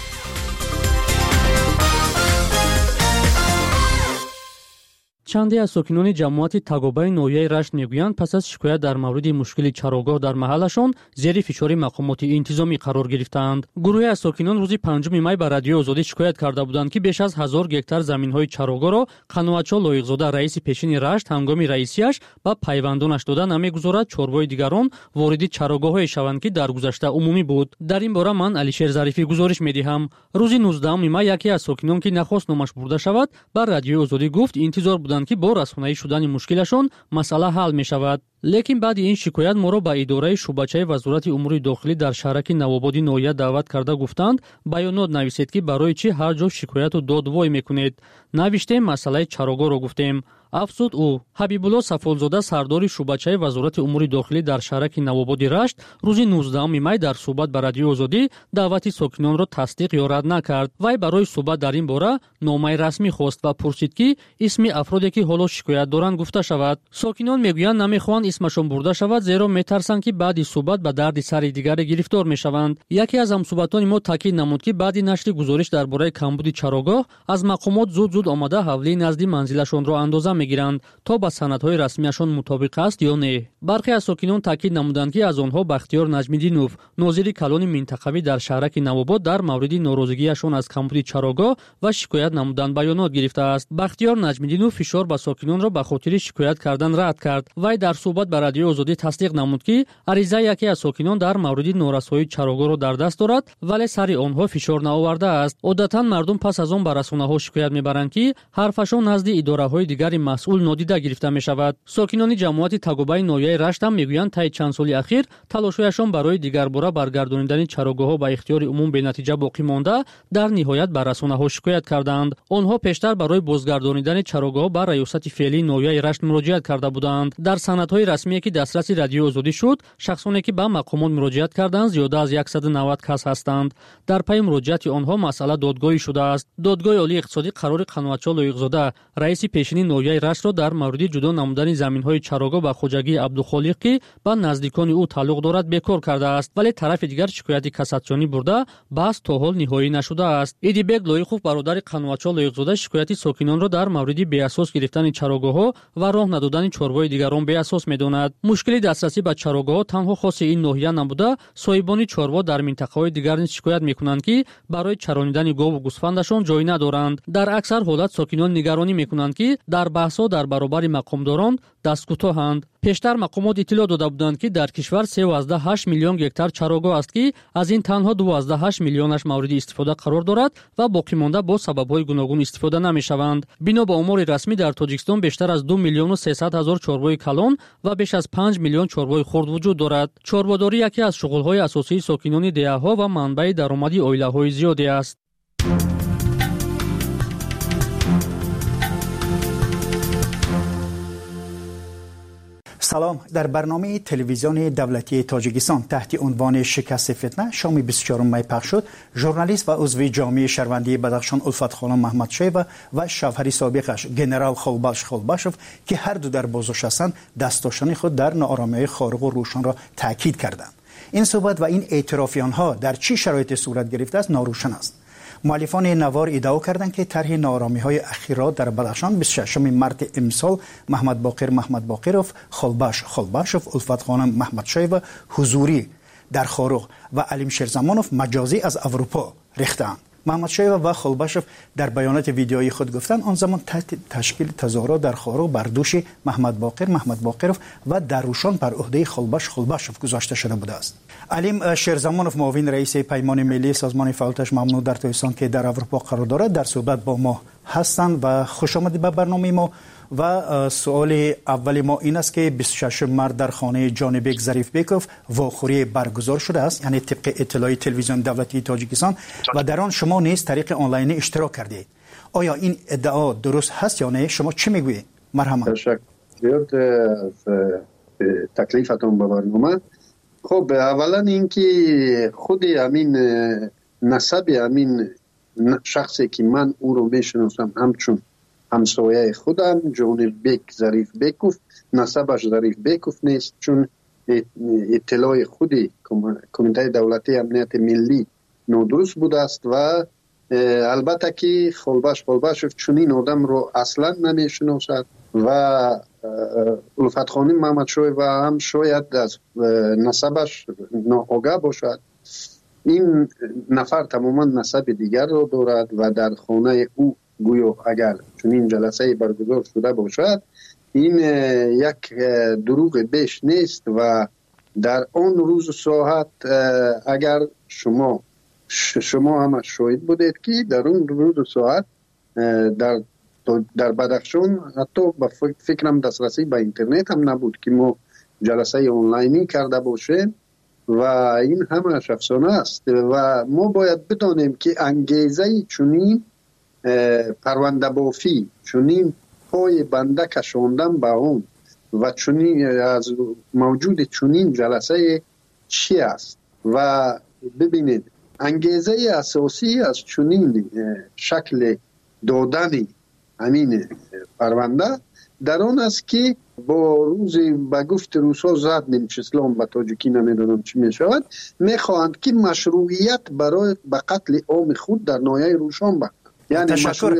чанде аз сокинони ҷамоати тагобаи ноҳияи Рашт мегӯянд, пас аз шикоят дар мавриди мушкили чарогоҳ дар маҳаллашон зери фишори мақомоти интизомӣ қарор гирифтаанд. гурӯҳе аз сокинон рӯзи 5 май ба Радиои Озодӣ шикоят карда буданд ки беш аз 1000 гектар заминҳои чарогоҳро Қаноатчо Лоиқзода, раиси пешини Рашт, ҳангоми раисияш ба пайвандонаш дода намегузорад чорвои дигарон вориди чарогоҳҳое шаванд, ки дар гузашта умумӣ буд. дар ин бора ман Алишер Зарифӣ гузориш медиҳам. рӯзи 19 май яке аз сокинон, ки нахост номаш бурда шавад, ба Радиои Озодӣ гуфт интизор буданд ки бо расонаӣ шудани мушкилашон масъала ҳал мешавад. лекин баъди ин шикоят моро ба идораи шӯъбачаи Вазорати умури дохилӣ дар шаҳраки Навободи ноҳия даъват карда гуфтанд баёнот нависед, ки барои чӣ ҳар ҷо шикояту дод вой мекунед. навиштем масъалаи чарогоҳро гуфтем, афзуд ӯ. Ҳабибулло Сафолзода, сардори шӯъбачаи Вазорати умури дохилӣ дар шаҳраки Навободи Рашт, рӯзи 19 май дар суҳбат ба Радиои Озодӣ даъвати сокинонро тасдиқ ё рад накард. вай барои суҳбат дар ин бора номаи расмӣ хост ва пурсид, ки исми афроде, ки ҳоло шикоят доранд, гуфта шавад. сокинон мегӯянд намехоҳанд исмашон бурда шавад, зеро метарсанд, ки баъди суҳбат ба дарди сари дигаре гирифтор мешаванд. яке аз ҳамсуҳбатони мо таъкид намуд, ки баъди нашри гузориш дар бораи камбуди чарогоҳ аз мақомот зуд омада ҳавлии назди манзилашонро андоза мегиранд, то ба санадҳои расмияшон мутобиқ аст ё не. бархе аз сокинон таъкид намуданд, ки аз онҳо Бахтиёр Наҷмиддинов, нозири калони минтақавӣ дар шаҳраки Навобод, дар мавриди норозигиашон аз камбуди чарогоҳ ва шикоят намудан байонот гирифтааст. Бахтиёр Наҷмиддинов фишор ба сокинонро ба хотири шикоят кардан рад кард. вай дар суҳбат ба Радиои Озодӣ тасдиқ намуд, ки аризаи яке аз сокинон дар мавриди норасоии чарогоҳро дар даст дорад, вале сари онҳо фишор наовардааст. одатан мардум пас аз он ба расонаҳо шикоят мебаранд, ки ҳарфашон назди идораҳои дигари масъул нодида гирифта мешавад. сокинони ҷамоати тагобаи ноҳияи Рашт ҳам мегӯянд таи чанд соли ахир талошҳояшон барои дигарбора баргардонидани чарогоҳҳо ба ихтиёри умум бенатиҷа боқӣ монда, дар ниҳоят ба расонаҳо шикоят карданд. онҳо пештар барои бозгардонидани чарогоҳҳо ба раёсати феълии ноҳияи Рашт муроҷиат карда буданд. дар санадҳои расмие, ки дастраси Радиои Озодӣ шуд, шахсоне, ки ба мақомот муроҷиат карданд, зиёда аз 190 кас ҳастанд. дар пайи муроҷиати онҳо масъала додгоҳӣ шудааст. додгоҳи олии иқтисодӣ қарори Қаноатчо Лоиқзода, раиси пешини ноҳияи Раштро дар мавриди ҷудо намудани заминҳои чарогоҳ ба хоҷагии Абдухолиқ, ки ба наздикони ӯ тааллуқ дорад, бекор кардааст, вале тарафи дигар шикояти кассатсионӣ бурда, баҳс то ҳол ниҳоӣ нашудааст. Идибек Лоиқов, бародари Қаноатчо Лоиқзода, шикояти сокинонро дар мавриди беасос гирифтани чарогоҳҳо ва роҳ надодани чорвои дигарон беасос медонад. мушкили дастрасӣ ба чарогоҳҳо танҳо хоси ин ноҳия набуда, соҳибони чорво дар минтақаҳои дигар низ шикоят мекунанд, ки барои чаронидани гову гӯсфандашон ҷой надоранд. дар аксар ҳолат сокинон нигаронӣ мекунанд, ки дар баҳсҳо дар баробари мақомдорон дасткӯтоҳанд. пештар мақомот иттилоъ дода буданд, ки дар кишвар 3,8 миллион гектар чарогоҳ аст, ки аз ин танҳо 2,8 миллионаш мавриди истифода қарор дорад ва боқимонда бо сабабҳои гуногун истифода намешаванд. бино ба омори расмӣ дар Тоҷикистон бештар аз 2 миллиону 300 ҳазор чорвои калон ва беш аз 5 миллион чорвои хурд вуҷуд дорад. чорводорӣ яке аз шуғулҳои асосии сокинони деҳаҳо ва манбаи даромади оилаҳои зиёде аст. سلام. در برنامه تلویزیون دولتی تاجیکستان تحت عنوان شکست فتنه شام 24 می پخش شد. ژورنالیست و عضو جامعه شهروندی بدخشان الفت خانم محمد شیوه و شوهر سابقش ژنرال خولباشف که هر دو در بازداشت هستند دستاشان خود در ناآرامی خارق و روشن را تاکید کردند. این صحبت و این اعتراف آنها در چه شرایطی صورت گرفته است ناروشن است. مؤلفان نوار ادعا کردند که طرح ناآرامی‌های اخیرا در بدخشان 26 مارس امسال محمد باقرов، خولباشف، الفت خانم محمد شیوه حضوری در خارق و علیم شیرزمانوف مجازی از اروپا ریختند. محمد شیوه و خولباشف در بیانات ویدیویی خود گفتند آن زمان تحت تشکیل تظاهرات در خارق بر دوش محمد باقرov و در روشان بر عهده خولباشف گذاشته شده بوده است. علیم شیرزمانوف معاون رئیس پیمان ملی سازمان فعالیتش ممنوع در تاجیکستان که در اروپا قرار دارد در صحبت با ما هستند و خوش آمدید به برنامه ما. و سوال اول ما این است که 26 مارس در خانه جانبک ظریف بیکوف واخوری برگزار شده است، یعنی طبق اطلاع تلویزیون دولتی تاجیکستان، و در آن شما نیز طریق آنلاین اشتراک کردید. آیا این ادعا درست هست یا نه؟ شما چی میگویید؟ مرحبا. تشکر از تکلیفتون به برنامه. خب اولا اینکه خود همین نسب همین شخصی که من او رو میشناسم همچون همسایه خودم جانبک ظریف بیکوف، نسبش ظریف بیکوف نیست، چون اطلاع خودی کمیته دولتی امنیت ملی نادرست بوده است و البته که خولباشف چنین آدم رو اصلا نمیشناسد و الفت خانم محمد شیوه هم شاید از نسبش ناآگاه باشد. این نفر تماما نسب دیگر رو دارد و در خانه او گویا اگر چنین جلسه برگزار شده باشد این یک دروغ بیش نیست و در آن روز ساعت اگر شما هم شاهد بودید که در اون روز ساعت در بدخشان حتی به فکرم دسترسی به اینترنت هم نبود که ما جلسه آنلاینی کرده باشیم و این همه افسانه است و ما باید بدانیم که انگیزه چنین پرونده بافی، چنین پای بنده کشاندن به اون و چنین از موجود چنین جلسه چی است و ببینید انگیزه اساسی از چنین شکل دادن همین پرونده در آن است که با روز به گفت روسا زد نیمچه اسلام به تاجیکی نمیدونم چی می شود میخواهند که مشروعیت برای به قتل عام خود در ناحیه روشان بکنند. یعنی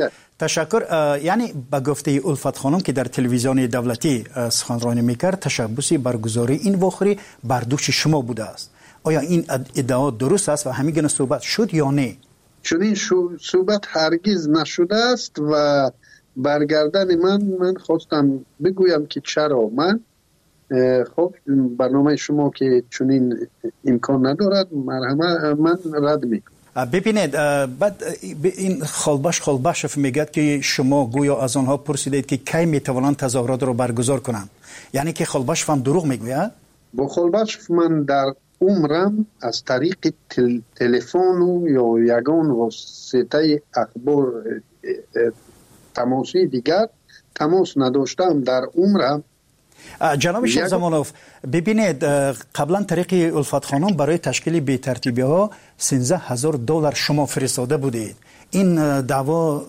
تشکر. یعنی به گفته الفت خانم که در تلویزیون دولتی سخنرانی میکرد تشبوسی برگزاری این واخوری بر دوش شما بوده است. آیا این ادعا درست است و همین صحبت شد یا نه؟ چنین صحبت هرگز نشده است و برگردن من خواستم بگویم که چرا من خب برنامه شما که چنین امکان ندارد من رد میکنم. ببینید بعد این خولباشف میگه که شما گویا از آنها پرسیدید که کی میتوانند تظاهرات رو برگزار کنند، یعنی که خولباشف هم دروغ میگوید؟ با خولباشف من در عمرم از طریق تلفن یا یگان واسطه اخبار تماسی دیگر تماس نداشتم در عمرم. جناب شیرزمانوف ببینید قبلا طریق الفت خانم برای تشکیل بی‌ترتیبی ها $13,000 شما فرستاده بودید. این دعوا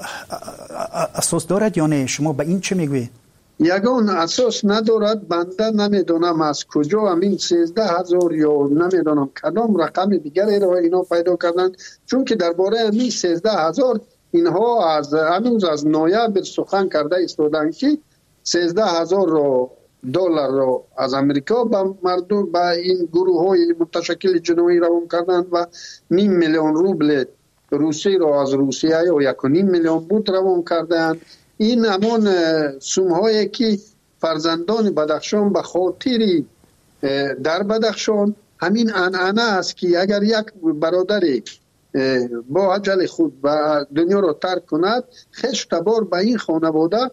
اساس دارد یا نه؟ شما به این چه میگویید؟ یگان اساس ندارد. بنده نمیدونم از کجا همین 13,000 یا نمیدونم کدام رقم دیگری را اینا پیدا کردند، چون که درباره همین 13,000 اینها از نویبر سخن کرده ایستادند که 13,000 دلار را از امریکا به مردم به این گروه های متشکل جنوبی روان کردند و 500,000 روبل روسی را از روسیه یا 1.5 میلیون بود روان کردند. این همان سوم هایی که فرزندان بدخشان به خاطر در بدخشان همین عنعنه است که اگر یک برادری با اجل خود و دنیا را ترک کند خشتبار به این خانواده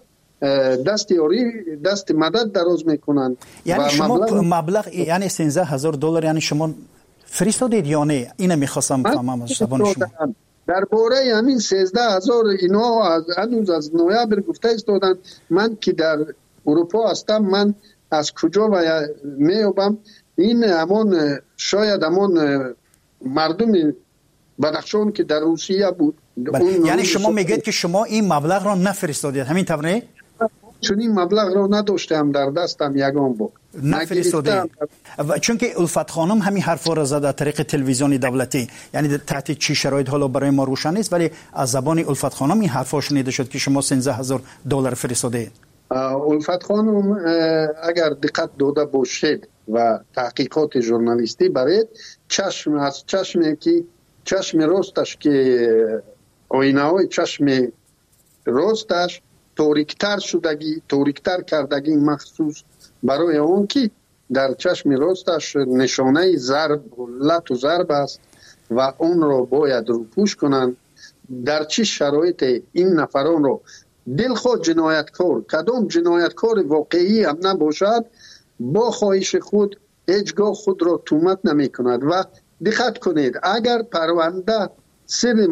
دست مدد دراز میکنند. یعنی شما مبلغ یعنی $13,000 یعنی شما فرستادید یا نه؟ اینو میخواستم بفهمم از زبان شما. درباره همین 13,000 اینا هنوز از نویبر گفته ایستادند. من که در اروپا هستم من از کجا میابم؟ این همون شاید همون مردم بدخشان که در روسیه بود. یعنی شما میگید که شما این مبلغ را نفرستادید، همین طوره؟ چون این مبلغ را نداشتم در دستم، یگان بود نفرستادید. چون که الفت خانم همین حرفا را زد از طریق تلویزیون دولتی، یعنی تحت چی شرایط حالا برای ما روشن نیست، ولی از زبان الفت خانم این حرفا شنیده شد که شما $13,000 فرستادید. الفت خانم اگر دقت داده باشید و تحقیقات ژورنالیستی برید، چشم راستش که آینه های چشم راستش توریکتر کردگی مخصوص برای اون که در چشم راستش نشانه لط و ضرب است و اون رو باید روپوش کنند. در چه شرایط این نفران رو دلخواه جنایتکار، کدام جنایتکار واقعی هم نباشد، با خواهش خود هیچگاه خود را تهمت نمی کند. و دقت کنید اگر پرونده سر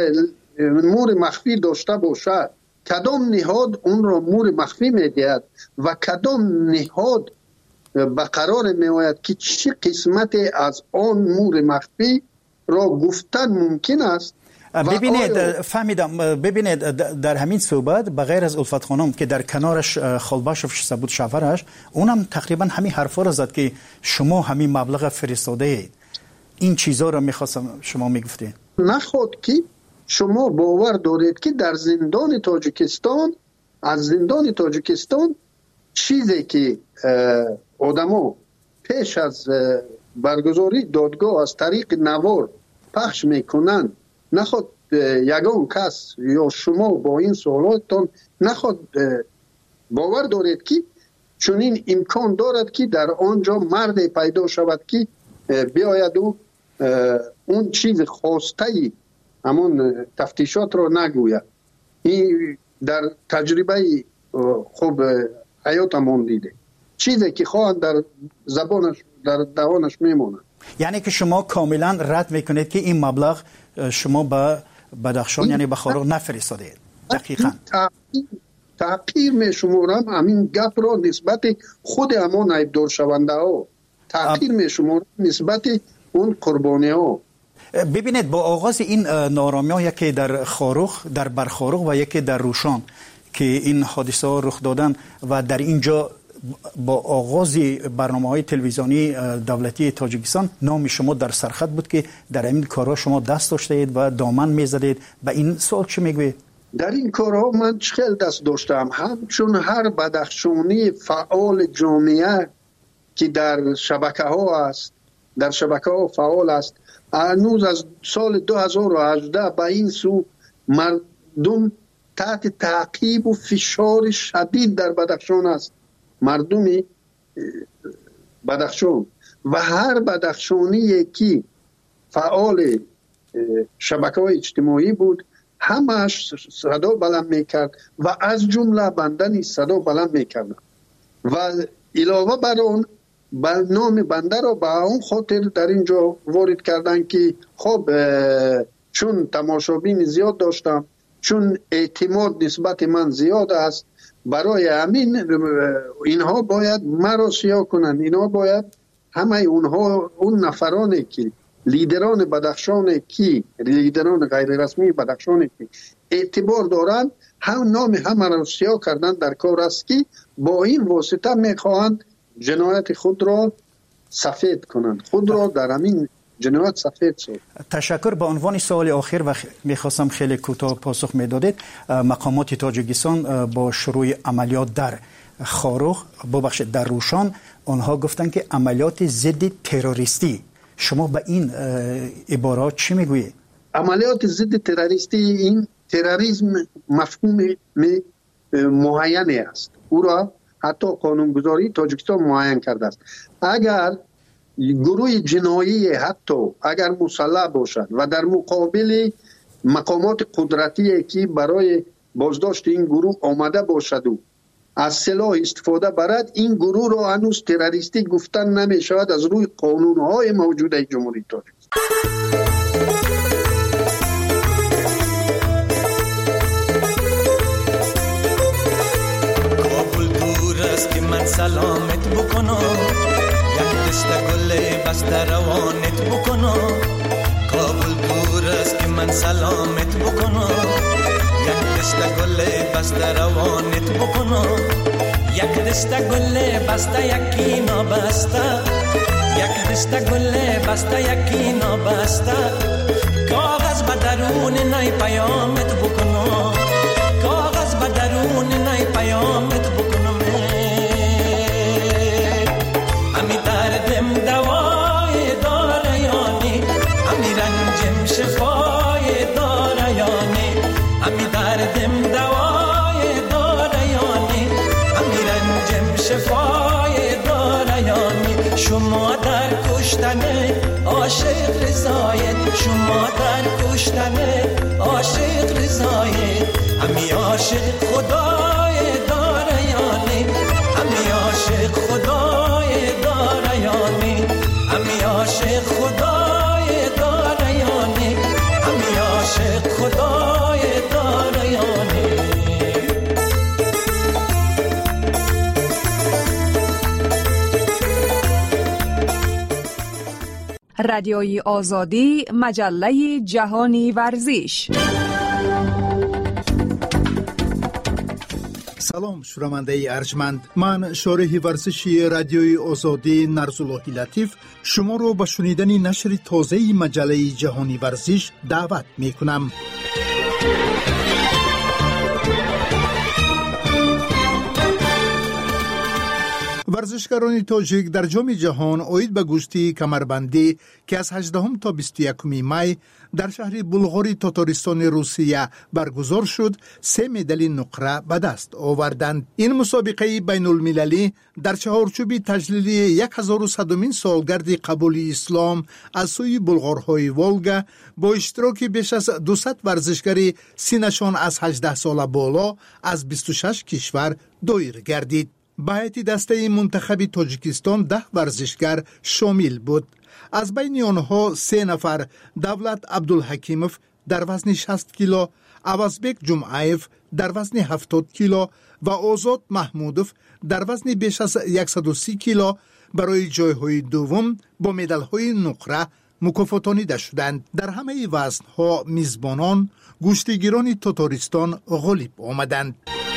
مور مخفی داشته باشد، کدام نهاد اون را مور مخفی می دهد و کدام نهاد برقرار می آید که چه قسمت از آن مور مخفی را گفتن ممکن است. ببینید فهمیدم، ببینید در همین صحبت بغیر از الفت خانم که در کنارش خالباشف بود شوهرش، اونم تقریبا همین حرفا را زد که شما همین مبلغ فرستاده اید. این چیزا را میخواستم شما میگفتید. نخواد که شما باور دارید که در زندان تاجیکستان، از زندان تاجیکستان چیزی که آدما پیش از برگزاری دادگاه از طریق نوار پخش میکنن، نخواد یگان کس یا شما با این سوالاتتان نخواد باور دارید که چون این امکان دارد که در آنجا مرد پیدا شود که بیاید و اون چیز خواسته همون تفتیشات رو نگوید. این در تجربه خوب حیاتمون دیده، چیزی که خواهد در زبانش در دهانش میمونه. یعنی که شما کاملا رد میکنید که این مبلغ شما به بدخشان یعنی به خارق نفرستادید؟ دقیقاً تحقیر میشمارم همین گپ را نسبت خود همون عیبدار شونده ها، تحقیر میشمارم نسبت اون قربانی ها. ببینید با آغاز این نارامی ها، یکی در خارق، در برخارق و یکی در روشان که این حادثه ها رخ دادن و در اینجا با آغاز برنامه‌های تلویزیونی دولتی تاجیکستان نام شما در سرخط بود که در این کارها شما دست داشتید و دامن میزدید. به این سوال چه میگوید؟ در این کارها من خیلی دست داشتم، همچون هر بدخشانی فعال جامعه که در شبکه ها است، در شبکه ها فعال است. هنوز از سال 2018 به این سو مردم تحت تعقیب و فشار شدید در بدخشان است. مردمی بدخشان و هر بدخشانی که فعال شبکه‌های اجتماعی بود همش صدا بلند میکرد و از جمله بنده صدا بلند میکردن و علاوه بر اون نام بنده را به اون خاطر در اینجا وارد کردن که خب چون تماشابین زیاد داشتم، چون اعتماد نسبت من زیاد است، برای همین اینها باید مرا سیاه کنن، اینها باید همه اونها اون نفرانی که لیدران بدخشان کی لیدران غیر رسمی بدخشان کی اعتبار دارند هم نام همه را سیاه کردن در کار است که با این واسطه میخواهند جنایت خود را سفید کنند، خود را در همین جنایت سفید شد. تشکر. به عنوان سوال آخر و میخواستم خیلی کوتاه پاسخ میدادید، مقامات تاجیکستان با شروع عملیات در خارق در روشان آنها گفتن که عملیات ضد تروریستی، شما به این عبارات چی میگویید؟ عملیات ضد تروریستی، این تروریسم مفهوم معینی است، او را حتی قانونگذاری تاجیکستان معین کرده است. اگر گروه جنایی حتی اگر مسلح باشد و در مقابل مقامات قدرتی که برای بازداشت این گروه آمده باشد و از سلاح استفاده برد، این گروه را هنوز تروریستی گفتن نمی شود از روی قانونهای موجوده جمهوری تاجیکستان. کابل دور است که من سلامت من سلامت بکنم یک دسته گل بسته روانت بکنم یک دسته گل بسته یکی نابسته یک دسته گل بسته یکی نابسته کاغذ به درون نای پیامت بکنم کاغذ به درون نای پیامت بکنم امی دردم دوای داره یانی امی رنجم شفای داره یانی امی دردم دوای داره یانی امی رنجم شفای داره یانی شما در کشتن عاشق رضایت شما در کشتن عاشق رضایت امی عاشق خدای داره یانی امی عاشق خدای داره یانی امی عاشق خدای داره یانی امی عاشق خدای داره یانی رادیوی آزادی مجله جهانی ورزش. سلام شنونده ارجمند، من شارح ورزشی رادیوی آزادی نرزاللهی لطیف شما رو به شنیدن نشر تازه مجله جهانی ورزش دعوت می کنم. ورزشکاران تاجیک در جام جهان اوید به گشتی کمربندی که از 18 تا 21 می در شهر بلغاری تاتارستان روسیه برگزار شد 3 مدال نقره به دست آوردند. این مسابقه بین المللی در چهارچوب تجلیل 1100مین سالگرد قبول اسلام از سوی بلغارهای والگا با اشتراک بیش از 200 ورزشکار سنشان از 18 سال بالا از 26 کشور دایر گردید. به هیئت دسته منتخب تاجیکستان 10 ورزشکار شامل بود. از بین آنها 3 نفر دولت عبدالحکیموف در وزن 60 کیلو، عوضبک جمعایف در وزن 70 کیلو و آزاد محمودوف در وزن بیش از 130 کیلو برای جایهای دوم با مدال‌های نقره مکافاتانیده شدند. در همه وزن‌ها میزبانان گشتیگیران تاتارستان غالب آمدند.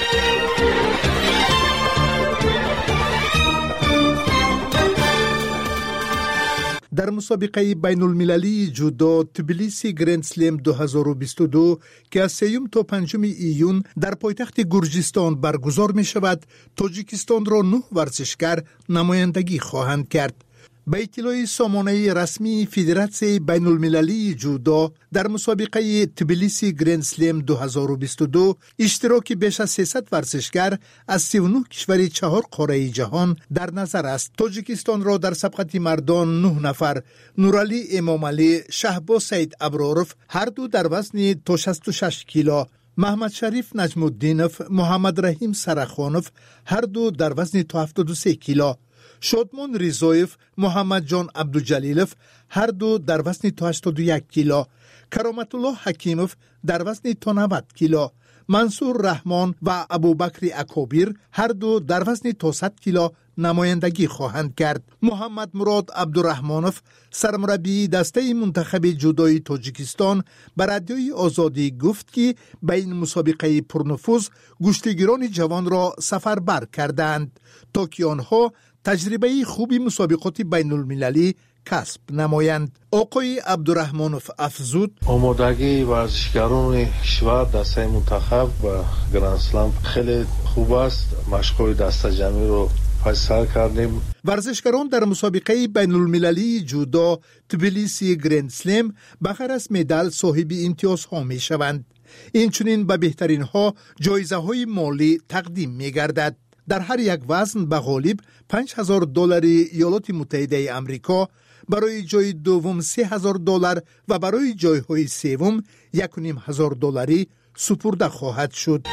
در مسابقه بین المللی جودو تبلیسی گرند سلم 2022 که از 3 تا 5 ایون در پایتخت گرجستان برگزار می شود، تاجیکستان را 9 ورزشکار نمایندگی خواهند کرد. به اطلاع سامانه رسمی فدراسیون بین المللی جودو در مسابقه تبلیسی گرند سلم 2022 اشتراک بیش از 300 ورزشکار از 39 کشور 4 قاره جهان در نظر است. تاجیکستان را در سبقت مردان 9 نفر نورعلی امامعلی، شهباز سید ابراروف هر دو در وزن تا 66 کیلو، محمد شریف نجم الدینوف، محمد رحیم سرخانوف هر دو در وزن تا 73 کیلو، شادمان ریزایف، محمد جان عبدالجلیلوف هر دو در وزن تا 81 کیلو، کرامت الله حکیموف در وزن تا 90 کیلو، منصور رحمان و ابوبکر اکابیر هر دو در وزن تا 100 کیلو نمایندگی خواهند کرد. محمد مراد عبدالرحمانوف سرمربی دسته منتخب جودوی تاجیکستان به رادیوی آزادی گفت که به این مسابقه پرنفوذ گشتیگیران جوان را سفربر کردند تا که آنها تجربه خوبی مسابقات بین المللی کسب نمایند. آقای عبدالرحمانوف افزود آمادگی ورزشکاران کشور دسته منتخب و گرند اسلام خیلی خوب است. مشق‌های دسته جمعی رو فیصل کردیم. ورزشکاران در مسابقه بین المللی جودو تبلیسی گرند اسلم بغیر از مدال صاحب امتیازها می شوند. این چنین به بهترین ها جایزه های مالی تقدیم می گردد. در هر یک وزن به غالب $5,000 ایالات متحده آمریکا، برای جای دوم $3,000 و برای جایهای سوم $1,500 سپرده خواهد شد.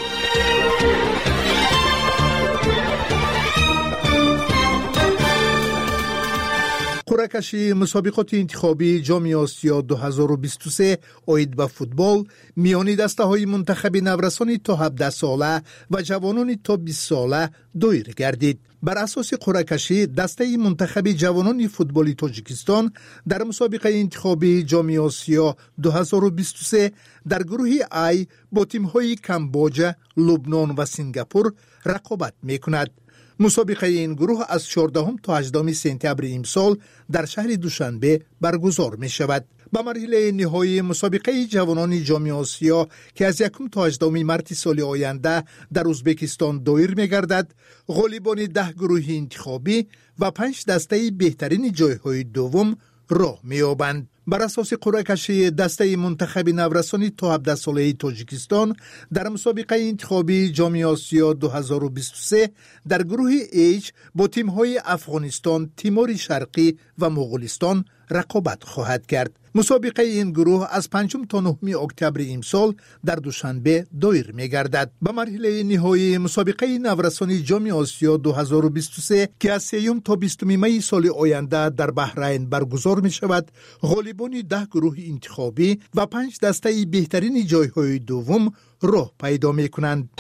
قرعه‌کشی مسابقات انتخابی جام آسیا 2023 اید به فوتبال میان دسته‌های منتخب نورسان تا 17 ساله و جوانان تا 20 ساله دایر گردید. بر اساس قرعه‌کشی دسته منتخب جوانان فوتبالی تاجیکستان در مسابقه انتخابی جام آسیا 2023 در گروه ای با تیم‌های کمبوج، لبنان و سنگاپور رقابت می‌کند. مسابقه این گروه از 14 تا 18 سپتامبر امسال در شهر دوشنبه برگزار می شود. به مرحله نهایی مسابقه جوانان جام آسیا که از 1 تا 18 مارس سال آینده در ازبکستان دایر می گردد، غالبان 10 گروه انتخابی و 5 دسته بهترین جایهای دوم راه می یابند. بر اساس قرعه‌کشی دسته منتخب نورسان تا 17 ساله تاجیکستان در مسابقه انتخابی جام آسیا 2023 در گروه H با تیم‌های افغانستان، تیمور شرقی و مغولستان رقابت خواهد کرد. مسابقه این گروه از 5 تا 9 اکتبر امسال در دوشنبه دایر می‌گردد. به مرحله نهایی مسابقه نورسان جام آسیا 2023 که از 3 تا 20 می سال آینده در بحرین برگزار می‌شود، غالبان 10 گروه انتخابی و 5 دسته بهترین جایهای دوم راه پیدا می‌کنند.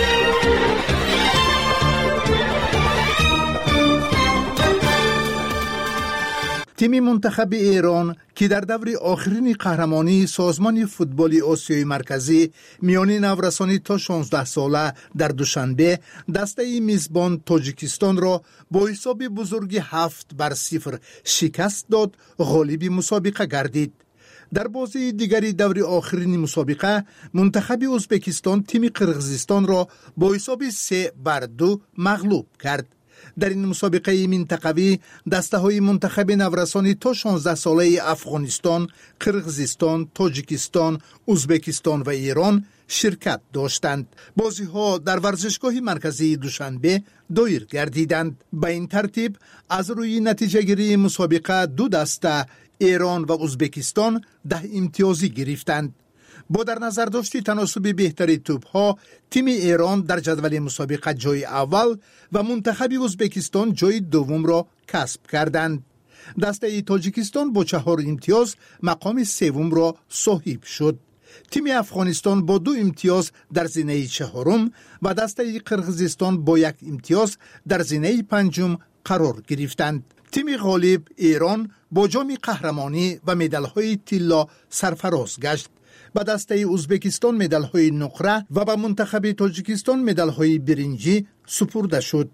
تیم منتخب ایران که در دور آخرین قهرمانی سازمان فوتبال آسیای مرکزی میان نورسان تا 16 ساله در دوشنبه دسته میزبان تاجیکستان را با حساب بزرگ 7-0 شکست داد، غالب مسابقه گردید. در بازی دیگری دور آخرین مسابقه منتخب ازبکستان تیم قرغیزستان را با حساب 3-2 مغلوب کرد. در این مسابقه منطقوی دسته های منتخب نورسان تا 16 ساله افغانستان، قرغیزستان، تاجیکستان، ازبکستان و ایران شرکت داشتند. بازی ها در ورزشگاه مرکزی دوشنبه دایر گردیدند. به این ترتیب از روی نتیجه گیری مسابقه دو دسته ایران و ازبکستان 10 امتیازی گرفتند. با در نظر داشت تناسب بهتری توپ‌ها، تیم ایران در جدول مسابقه جای اول و منتخب ازبکستان جای دوم را کسب کردند. دسته تاجیکستان با 4 امتیاز مقام سوم را صاحب شد. تیم افغانستان با 2 امتیاز در زینه چهارم و دسته قرغیزستان با 1 امتیاز در زینه پنجم قرار گرفتند. تیم غالب ایران با جام قهرمانی و مدال‌های طلا سرفراز گشت. به دسته ازبکستان مدال‌های نقره و به منتخب تاجیکستان مدال‌های برنجی سپرده شد.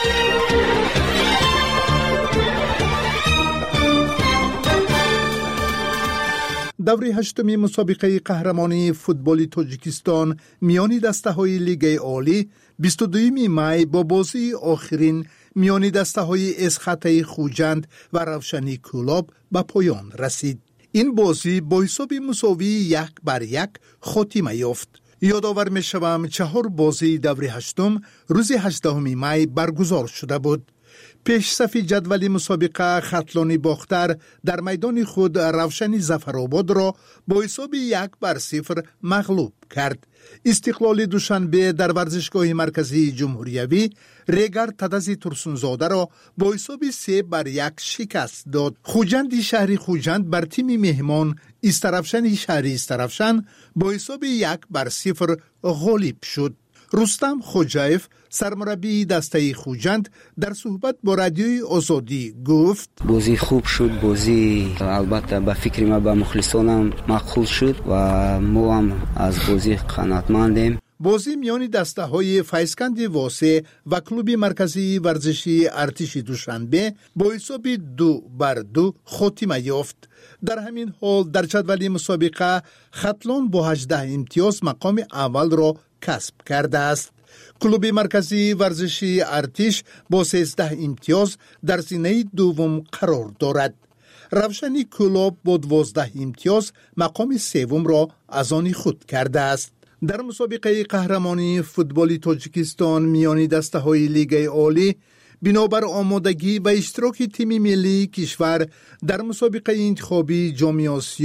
دوره 8 مسابقه قهرمانی فوتبال تاجیکستان میان دسته‌های لیگ عالی 22 می با بازی آخرین میان دسته‌های اسخط خوجند و روشنی کلاب به پایان رسید. این بازی با حساب مساوی 1-1 خاتمه یافت. یادآور می‌شوم 4 بازی دوره 8 روز 18 می برگزار شده بود. پیش صف جدول مسابقه خطلانی باختر در میدان خود روشنی ظفرآباد را با حساب 1-0 مغلوب کرد. استقلال دوشنبه در ورزشگاه مرکزی جمهوریوی ریگر تدزی ترسونزاده را با حساب 3-1 شکست داد. خوجند شهری خوجند بر تیم مهمان استرفشن شهری استرفشن با حساب 1-0 غالب شد. رستم خوجایف سرمربی دسته خوجند در صحبت با رادیوی آزادی گفت بازی خوب شد. بازی البته به فکر ما به مخلصانم مقبول شد و ما هم از بازی قناعتمندیم. بازی میان دسته های فیضکند واسه و کلوب مرکزی ورزشی ارتش دوشنبه با حساب 2-2 خاتمه یافت. در همین حال در جدول مسابقه خطلان با 18 امتیاز مقام اول را کسب کرده است. کلوب مرکزی ورزشی ارتش با 13 امتیاز در زینه دوم قرار دارد. روشنی کلوب با 12 امتیاز مقام سوم را از آن خود کرده است. در مسابقه قهرمانی فوتبال تاجیکستان میان دسته‌های لیگ عالی بنابر آمادگی و اشتراک تیم ملی کشور در مسابقه انتخابی جام آسیا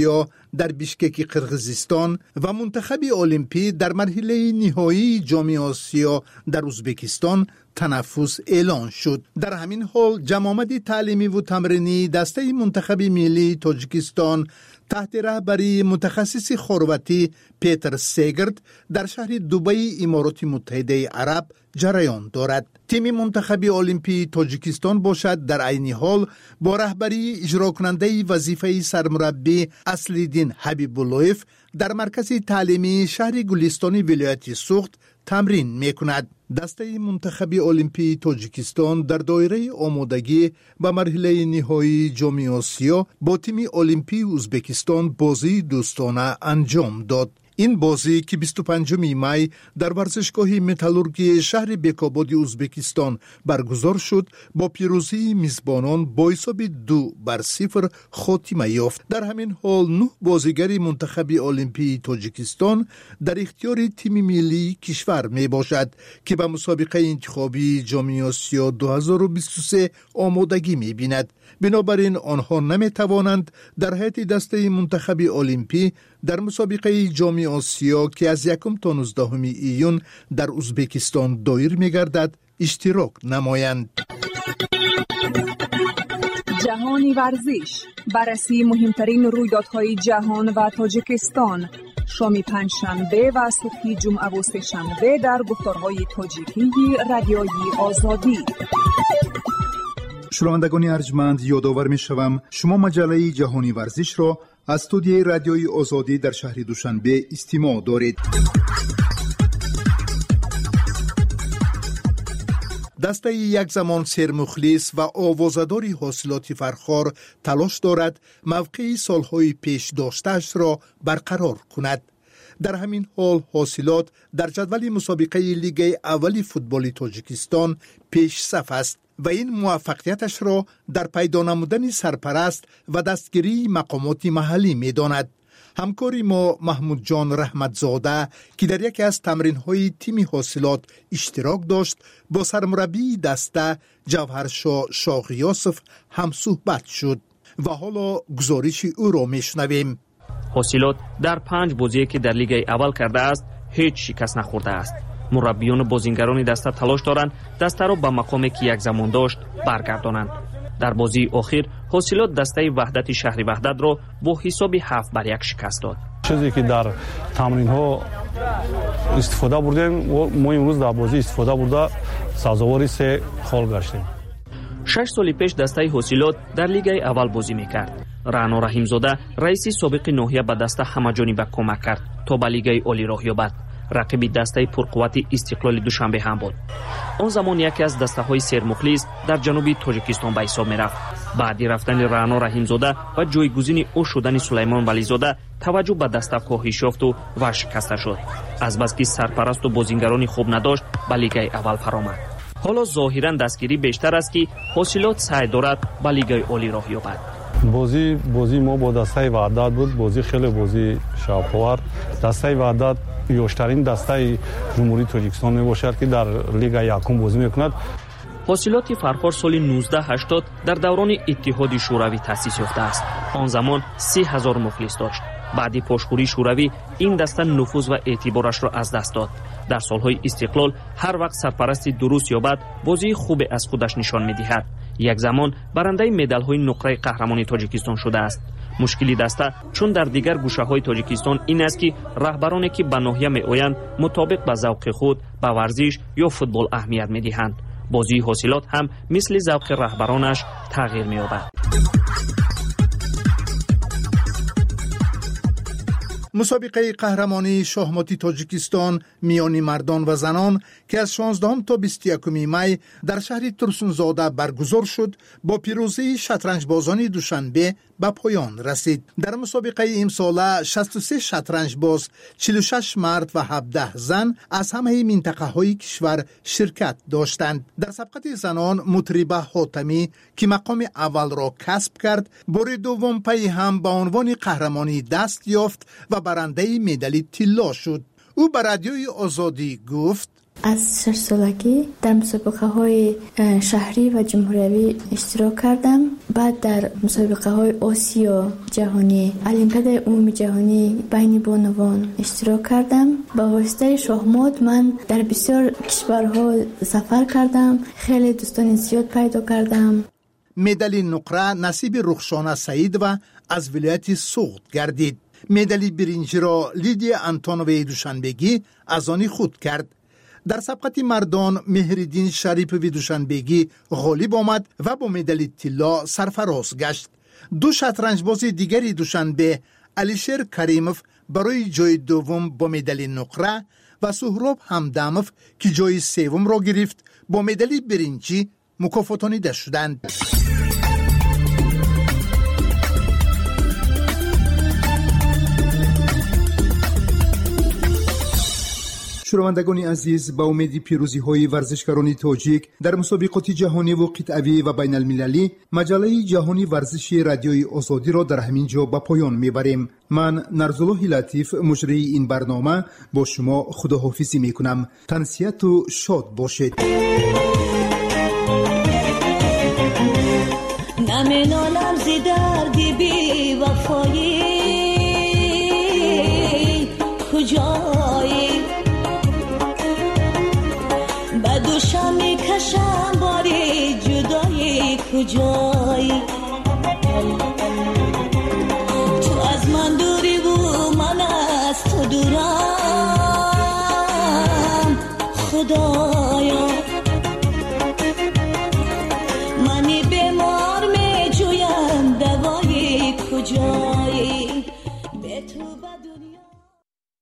در بیشکک قرقیزستان و منتخب المپی در مرحله نهایی جام آسیا در ازبکستان تنفس اعلان شد. در همین حال جمامت تعلیمی و تمرینی دسته منتخب ملی تاجیکستان تحت رهبری متخصص خرواتی پیتر سیگرد در شهر دبی امارات متحده عرب جریان دارد. تیم منتخب المپی تاجیکستان باشد در عین حال با رهبری اجرا کننده وظیفه سرمربی اصلیدین حبیب‌اللهیف در مرکز تعلیمی شهر گلستان ولایت سوخت تمرین میکند. دسته منتخب المپی تاجیکستان در دایره آمادگی به مرحله نهایی جام آسیا با تیم المپی ازبکستان بازی دوستانه انجام داد. این بازی که 25 می در ورزشگاه متالورگی شهر بیکاباد ازبکستان برگزار شد با پیروزی میزبانان با حساب 2-0 خاتمه یافت. در همین حال 9 بازیگر منتخب المپی تاجیکستان در اختیار تیم ملی کشور می باشد که به مسابقه انتخابی جام آسیا 2023 آمادگی می بیند. بنابراین آنها نمی توانند در هیئت دسته منتخب المپی در مسابقه جام آسیا که از 1 تا 19 ایون در ازبکستان دایر می گردد اشتراک نمایند. جهانی ورزش، بررسی مهمترین رویدادهای جهان و تاجیکستان، شام پنجشنبه و صبح جمعه و سه‌شنبه در گفتارهای تاجیکی رادیوی آزادی. شنوندگان ارجمند، یادآور می‌شوم شما مجله جهانی ورزش را از استودیوی رادیوی آزادی در شهر دوشنبه استماع دارید. دسته یک زمان سرمخلص و آوازه‌داری حاصلات فرخار تلاش دارد موقع سالهای پیش داشته‌اش را برقرار کند. در همین حال حاصلات در جدول مسابقه لیگ اول فوتبال تاجیکستان پیش صف است و این موفقیتش را در پیدا نمودن سرپرست و دستگیری مقامات محلی می داند. همکاری ما محمود جان رحمتزاده که در یکی از تمرین‌های تیم حاصلات اشتراک داشت با سرمربی دسته جوهرشاه شاغیاسف هم صحبت شد و حالا گزارش او را میشنویم. حاصلات در 5 بازی که در لیگ اول کرده است هیچ شکست نخورده است. مربیان و بازیگران دسته تلاش دارند دسته را به مقامی که یک زمان داشت برگردانند. در بازی اخیر حاصلات دسته وحدت شهری وحدت را با حساب 7-1 شکست داد. چیزی که در تمرین ها استفاده بردیم و ما امروز در بازی استفاده برده سازواری 3 خال گشتیم. 6 سال پیش دسته حاصلات در لیگ اول بازی میکرد. رعنا رحیمزاده رئیس سابق ناحیه به دسته همه‌جانبه کمک کرد تا به لیگ عالی راه یابد. رقیبی دسته پرقوت استقلال دوشنبه هم بود. آن زمان یکی از دسته های سرمخلص در جنوب تاجیکستان به حساب میرفت. بعدی رفتن رعنا رحیمزاده و جایگزین او شدن سلیمان ولیزاده توجه به دسته کاهش یافت و شکسته شد. از بس که سرپرست و بازیگران خوب نداشت به لیگ اول فرآمد. حالا ظاهرا دستگیری بیشتر است که حاصلات سعی دارد به لیگ عالی راه یابد. بازی ما با دسته وحدت بود. بازی خیلی بازی شاپور. دسته وحدت یوشترین دسته جمهوری تاجیکستان می باشد که در لیگ یکم بازی میکند. حاصلات فرخار سال 1980 در دوران اتحاد شوروی تأسیس یافته است. آن زمان 30,000 مخلص داشت. بعدی پاشخوری شوروی این دسته نفوذ و اعتبارش را از دست داد. در سالهای استقلال هر وقت سرپرستی درست یابد بازی خوب از خودش نشان می‌دهد. یک زمان برنده مدال‌های نقره قهرمانی تاجیکستان شده است. مشکلی دسته چون در دیگر گوشه‌های تاجیکستان این است که رهبرانی که به ناحیه می‌آیند مطابق به ذوق خود به ورزش یا فوتبال اهمیت می‌دهند. بازی حاصلات هم مثل ذوق رهبرانش تغییر می‌یابد. مسابقه قهرمانی شاهماتی تاجیکستان میان مردان و زنان که از 16 تا 21 می در شهر ترسونزاده برگزار شد با پیروزی شطرنج بازان دوشنبه به پایان رسید. در مسابقه امساله 63 شطرنج باز، 46 مرد و 17 زن از همه منطقه های کشور شرکت داشتند. در سبقت زنان مطربه حاتمی که مقام اول را کسب کرد بار دوم پی هم به عنوان قهرمانی دست یافت و برنده مدال طلا شد. او به رادیوی آزادی گفت: از 6 سالگی در مسابقه های شهری و جمهوری اشتراک کردم. بعد در مسابقه های آسیا جهانی، المپیاد عمومی جهانی بین بانوان اشتراک کردم. با واسطه شاهمات من در بسیار کشورها سفر کردم، خیلی دوستان زیاد پیدا کردم. مدال نقره نصیب رخشانه سعید و از ولایت سوخت گردید. مدال برنجی را لیدیا انتونوی دوشنبگی از آن خود کرد. در سبقت مردان مهرالدین شریف دوشنبگی غالب آمد و با مدال طلا سرفراز گشت. دو شطرنجباز دیگری دوشنبه، علیشیر کریموف برای جای دوم با مدال نقره و سهراب همدموف که جای سوم را گرفت با مدال برنجی مکافاتانیده شدند. شنوندگان عزیز، با امید پیروزی های ورزشکاران تاجیک در مسابقات جهانی و قطعی و بین المللی، مجله جهانی ورزشی رادیوی آزادی را در همین جا به پایان میبریم. من نرزالله لطیف مجری این برنامه با شما خداحافظی میکنم. تنسیت و شاد باشید. نمینالم زی دردی بی وفایی کجایی، به دوشم میکشم باری جدایی کجایی. تو از من دوری و من از تو دورم، خدا